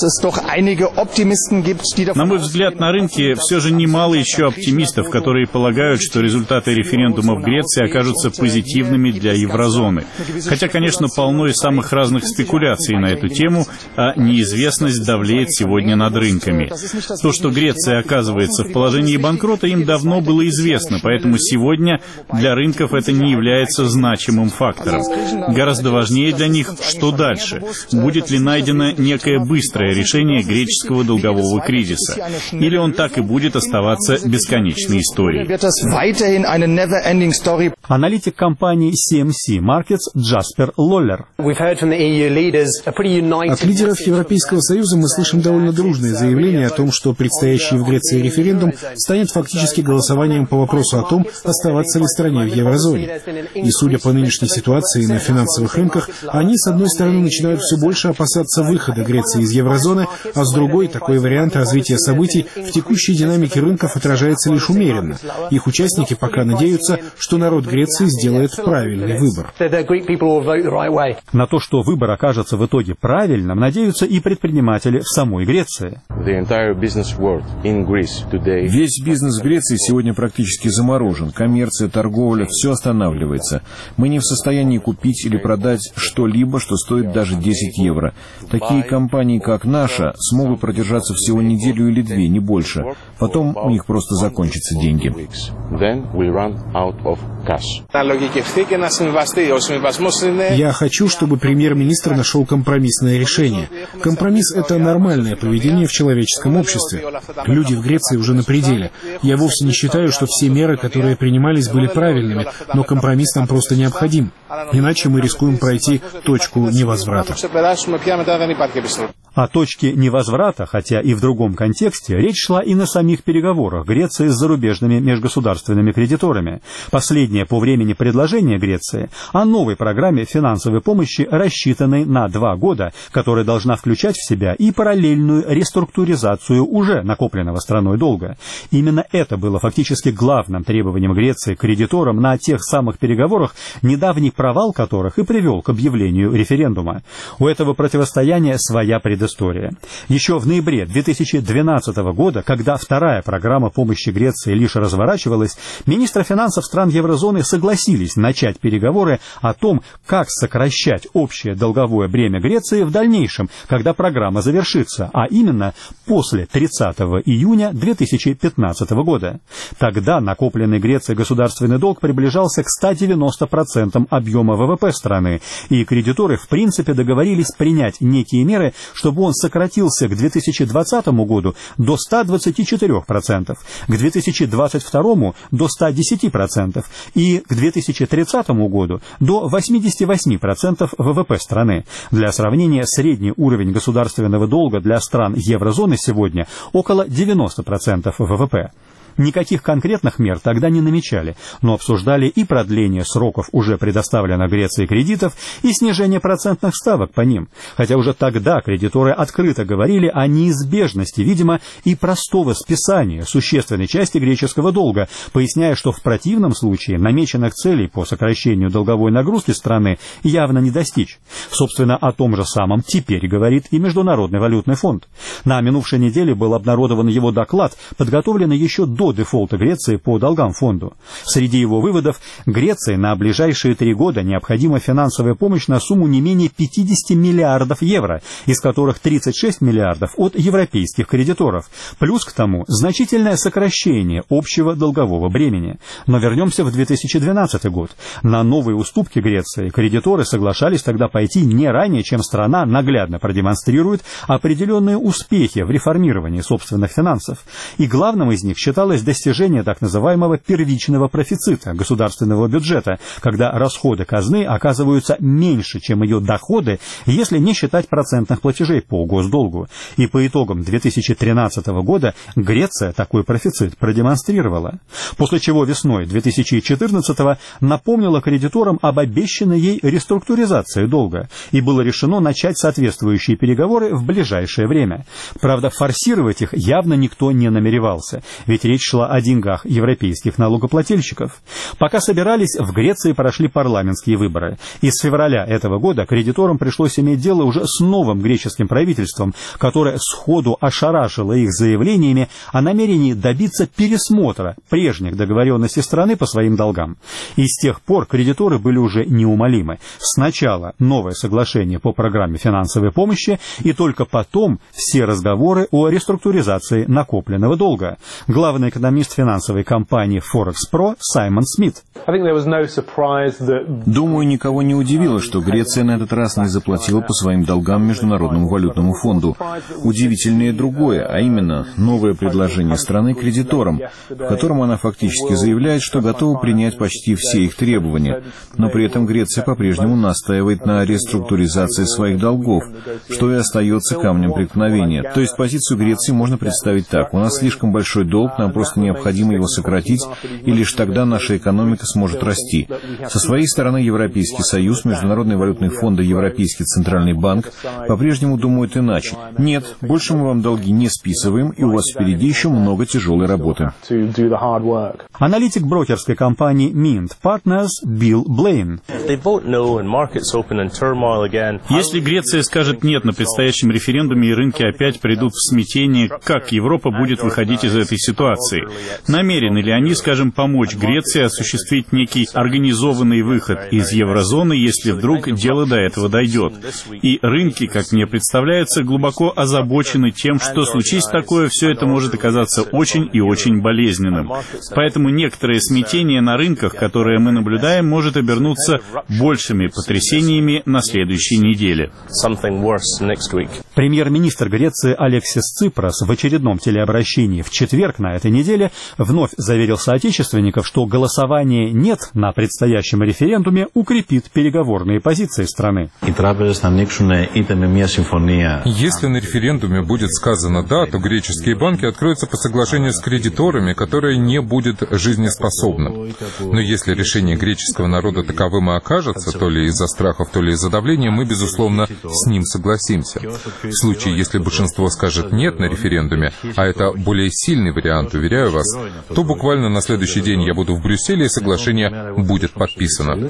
На мой взгляд, на рынке все же немало еще оптимистов, которые полагают, что результаты референдума в Греции окажутся позитивными для еврозоны. Хотя, конечно, полно и самых разных спекуляций на эту тему, а неизвестность давлеет сегодня над рынками. То, что Греция оказывается в положении банкрота, им давно было известно, поэтому сегодня для рынков это не является значимым фактором. Гораздо важнее для них, что дальше. Будет ли найдено некое быстрое решение греческого долгового кризиса? Или он так и будет оставаться бесконечной историей? Аналитик компании си эм си Markets Джаспер Лоллер. От лидеров Европейского Союза мы слышим довольно дружные заявления о том, что предстоящий в Греции референдум станет фактически голосованием по вопросу о том, оставаться ли стране в еврозоне. И судя по нынешней ситуации на финансовых рынках, они, с одной стороны, начинают все больше опасаться выхода Греции из еврозоны, а с другой, такой вариант развития событий в текущей динамике рынков отражается лишь умеренно. Их участники пока надеются, что народ Греции сделает правильный выбор. На то, что выбор окажется в итоге правильным, надеются и предприниматели в самой Греции. Весь бизнес в Греции сегодня практически заморожен. Коммерция, торговля, все останавливается. Мы не в состоянии купить или продать что-либо, что стоит даже десять евро. Такие компании, как наша, смогут продержаться всего неделю или две, не больше. Потом у них просто закончатся деньги. Я хочу, чтобы премьер-министр нашел компромиссное решение. Компромисс — это нормальное поведение в человеческом обществе. Люди в Греции уже на пределе. Я вовсе не считаю, что все меры, которые принимались, были правильными, но компромисс нам просто необходим. Иначе мы рискуем пройти точку невозврата. О точке невозврата, хотя и в другом контексте, речь шла и на самих переговорах Греции с зарубежными межгосударственными кредиторами. Последнее по времени предложение Греции о новой программе финансовой помощи, рассчитанной на два года, которая должна включать в себя и параллельную реструктуризацию уже накопленного страной долга. Именно это было фактически главным требованием Греции к кредиторам на тех самых переговорах, недавний провал которых и привел к объявлению референдума. У этого противостояния своя предыстория. История. Еще в ноябре две тысячи двенадцатого года, когда вторая программа помощи Греции лишь разворачивалась, министры финансов стран еврозоны согласились начать переговоры о том, как сокращать общее долговое бремя Греции в дальнейшем, когда программа завершится, а именно после тридцатого июня две тысячи пятнадцатого года. Тогда накопленный Грецией государственный долг приближался к ста девяноста процентам объема вэ вэ пэ страны, и кредиторы в принципе договорились принять некие меры, чтобы он сократился к две тысячи двадцатому году до ста двадцати четырёх процентов, к две тысячи двадцать второму до ста десяти процентов и к две тысячи тридцатому году до восьмидесяти восьми процентов вэ вэ пэ страны. Для сравнения, средний уровень государственного долга для стран еврозоны сегодня около девяноста процентов вэ вэ пэ. Никаких конкретных мер тогда не намечали, но обсуждали и продление сроков уже предоставленных Греции кредитов, и снижение процентных ставок по ним. Хотя уже тогда кредиторы открыто говорили о неизбежности, видимо, и простого списания существенной части греческого долга, поясняя, что в противном случае намеченных целей по сокращению долговой нагрузки страны явно не достичь. Собственно, о том же самом теперь говорит и Международный валютный фонд. На минувшей неделе был обнародован его доклад, подготовленный еще до дефолта Греции по долгам фонду. Среди его выводов: Греции на ближайшие три года необходима финансовая помощь на сумму не менее пятидесяти миллиардов евро, из которых тридцать шесть миллиардов от европейских кредиторов. Плюс к тому значительное сокращение общего долгового бремени. Но вернемся в две тысячи двенадцатый год. На новые уступки Греции кредиторы соглашались тогда пойти не ранее, чем страна наглядно продемонстрирует определенные успехи в реформировании собственных финансов. И главным из них считалось заключалось достижение так называемого первичного профицита государственного бюджета, когда расходы казны оказываются меньше, чем ее доходы, если не считать процентных платежей по госдолгу. И по итогам две тысячи тринадцатого года Греция такой профицит продемонстрировала. После чего весной две тысячи четырнадцатого напомнила кредиторам об обещанной ей реструктуризации долга, и было решено начать соответствующие переговоры в ближайшее время. Правда, форсировать их явно никто не намеревался, ведь речь шла о деньгах европейских налогоплательщиков. Пока собирались, в Греции прошли парламентские выборы, и с февраля этого года кредиторам пришлось иметь дело уже с новым греческим правительством, которое сходу ошарашило их заявлениями о намерении добиться пересмотра прежних договоренностей страны по своим долгам. И с тех пор кредиторы были уже неумолимы. Сначала новое соглашение по программе финансовой помощи, и только потом все разговоры о реструктуризации накопленного долга. Главный экономист финансовой компании Forex.Pro Саймон Смит. Думаю, никого не удивило, что Греция на этот раз не заплатила по своим долгам Международному валютному фонду. Удивительнее другое, а именно новое предложение страны кредиторам, в котором она фактически заявляет, что готова принять почти все их требования, но при этом Греция по-прежнему настаивает на реструктуризации своих долгов, что и остается камнем преткновения. То есть позицию Греции можно представить так: у нас слишком большой долг, нам просто необходимо его сократить, и лишь тогда наша экономика сможет расти. Со своей стороны Европейский Союз, Международный валютный фонд и Европейский Центральный банк по-прежнему думают иначе. Нет, больше мы вам долги не списываем, и у вас впереди еще много тяжелой работы. Аналитик брокерской компании Mint Partners Билл Блейн. Если Греция скажет «нет» на предстоящем референдуме и рынки опять придут в смятение, как Европа будет выходить из этой ситуации? Намерены ли они, скажем, помочь Греции осуществить некий организованный выход из еврозоны, если вдруг дело до этого дойдет? И рынки, как мне представляется, глубоко озабочены тем, что случись такое, все это может оказаться очень и очень болезненным. Поэтому некоторое смятение на рынках, которое мы наблюдаем, может обернуться большими потрясениями на следующей неделе. Премьер-министр Греции Алексис Ципрос в очередном телеобращении в четверг на этой неделе вновь заверил соотечественников, что голосование «нет» на предстоящем референдуме укрепит переговорные позиции страны. Если на референдуме будет сказано «да», то греческие банки откроются по соглашению с кредиторами, которое не будет жизнеспособным. Но если решение греческого народа таковым и окажется, то ли из-за страхов, то ли из-за давления, мы, безусловно, с ним согласимся. В случае, если большинство скажет «нет» на референдуме, а это более сильный вариант, уверяю вас, то буквально на следующий день я буду в Брюсселе, и соглашение будет подписано.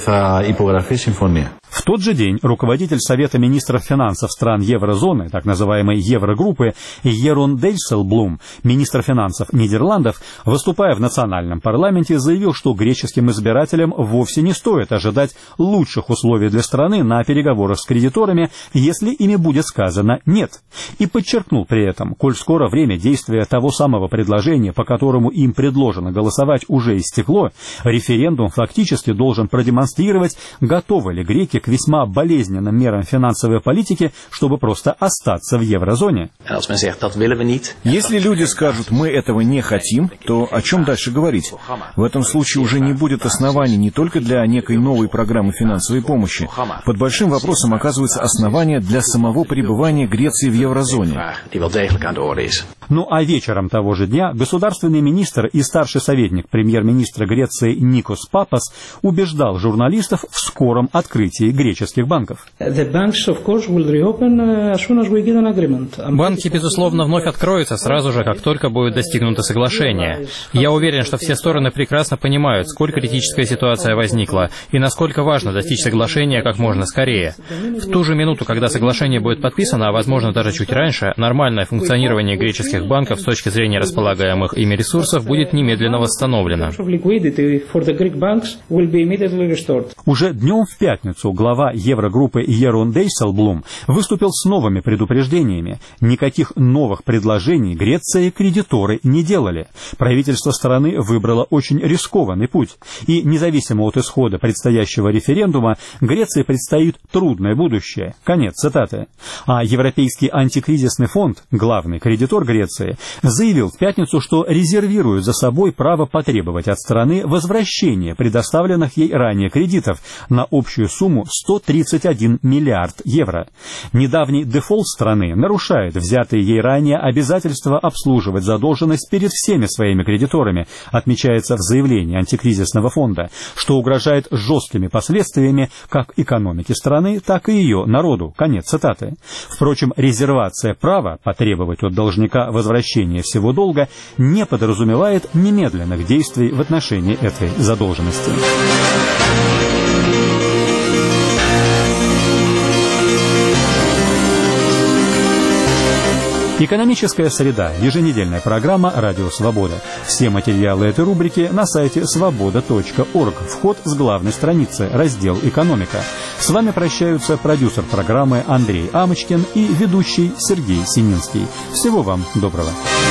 В тот же день руководитель Совета министров финансов стран еврозоны, так называемой Еврогруппы, Ерон Дейсселблум, министр финансов Нидерландов, выступая в национальном парламенте, заявил, что греческим избирателям вовсе не стоит ожидать лучших условий для страны на переговорах с кредиторами, если ими будет сказано «нет». И подчеркнул при этом, коль скоро время действия того самого предложения, по которому им предложено голосовать, уже истекло, референдум фактически должен продемонстрировать, готовы ли греки к весьма болезненным мерам финансовой политики, чтобы просто остаться в еврозоне. Если люди скажут «мы этого не хотим», то о чем дальше говорить? В этом случае уже не будет оснований не только для некой новой программы финансовой помощи. Под большим вопросом оказывается основание для самого пребывания Греции в еврозоне. Ну а вечером того же дня государственный министр и старший советник премьер-министра Греции Никос Папас убеждал журналистов в скором открытии греческих банков. Банки, безусловно, вновь откроются сразу же, как только будет достигнуто соглашение. Я уверен, что все стороны прекрасно понимают, сколь критическая ситуация возникла и насколько важно достичь соглашения как можно скорее. В ту же минуту, когда соглашение будет подписано, а возможно даже чуть раньше, нормальное функционирование греческих банков с точки зрения располагаемых ими ресурсов будет немедленно восстановлено. Уже днем в пятницу глава Еврогруппы Ерон Дейсселблум выступил с новыми предупреждениями. Никаких новых предложений Греции кредиторы не делали. Правительство страны выбрало очень рискованный путь. И независимо от исхода предстоящего референдума, Греции предстоит трудное будущее. Конец цитаты. А Европейский антикризисный фонд, главный кредитор Греции, Греции, заявил в пятницу, что резервирует за собой право потребовать от страны возвращения предоставленных ей ранее кредитов на общую сумму сто тридцать один миллиард евро. Недавний дефолт страны нарушает взятые ей ранее обязательства обслуживать задолженность перед всеми своими кредиторами, отмечается в заявлении антикризисного фонда, что угрожает жесткими последствиями как экономике страны, так и ее народу. Конец цитаты. Впрочем, резервация права потребовать от должника возвращения всего долга не подразумевает немедленных действий в отношении этой задолженности. Экономическая среда. Еженедельная программа «Радио Свобода». Все материалы этой рубрики на сайте свобода точка орг. Вход с главной страницы. Раздел «Экономика». С вами прощаются продюсер программы Андрей Амочкин и ведущий Сергей Сининский. Всего вам доброго.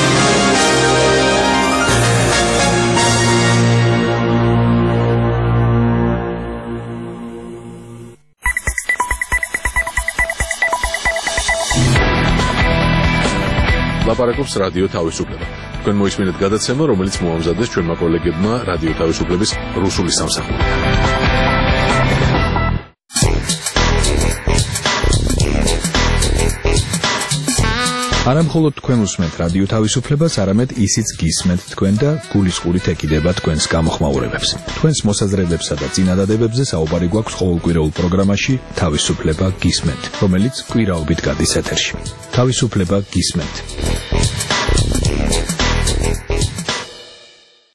ლაპარაკობს რადიო თავისუფლება. თქვენ მოისმინეთ გადაცემა, რომელიც მოამზადეს ჩვენმა კოლეგებმა რადიო თავისუფლების რუსული სამსახური. არა მხოლოდ თქვენ უსმენთ რადიო თავისუფლებას, არამედ ისიც გისმენთ თქვენ და გულისყურით ეკიდება თქვენს გამოხმაურებებს. თქვენს მოსაზრებებსა და წინადადებებზე საუბარი გვაქვს ყოველკვირეულ პროგრამაში თავისუფლება გისმენთ, რომელიც კვირაობით გადის ეთერში. თავისუფლება გისმენთ.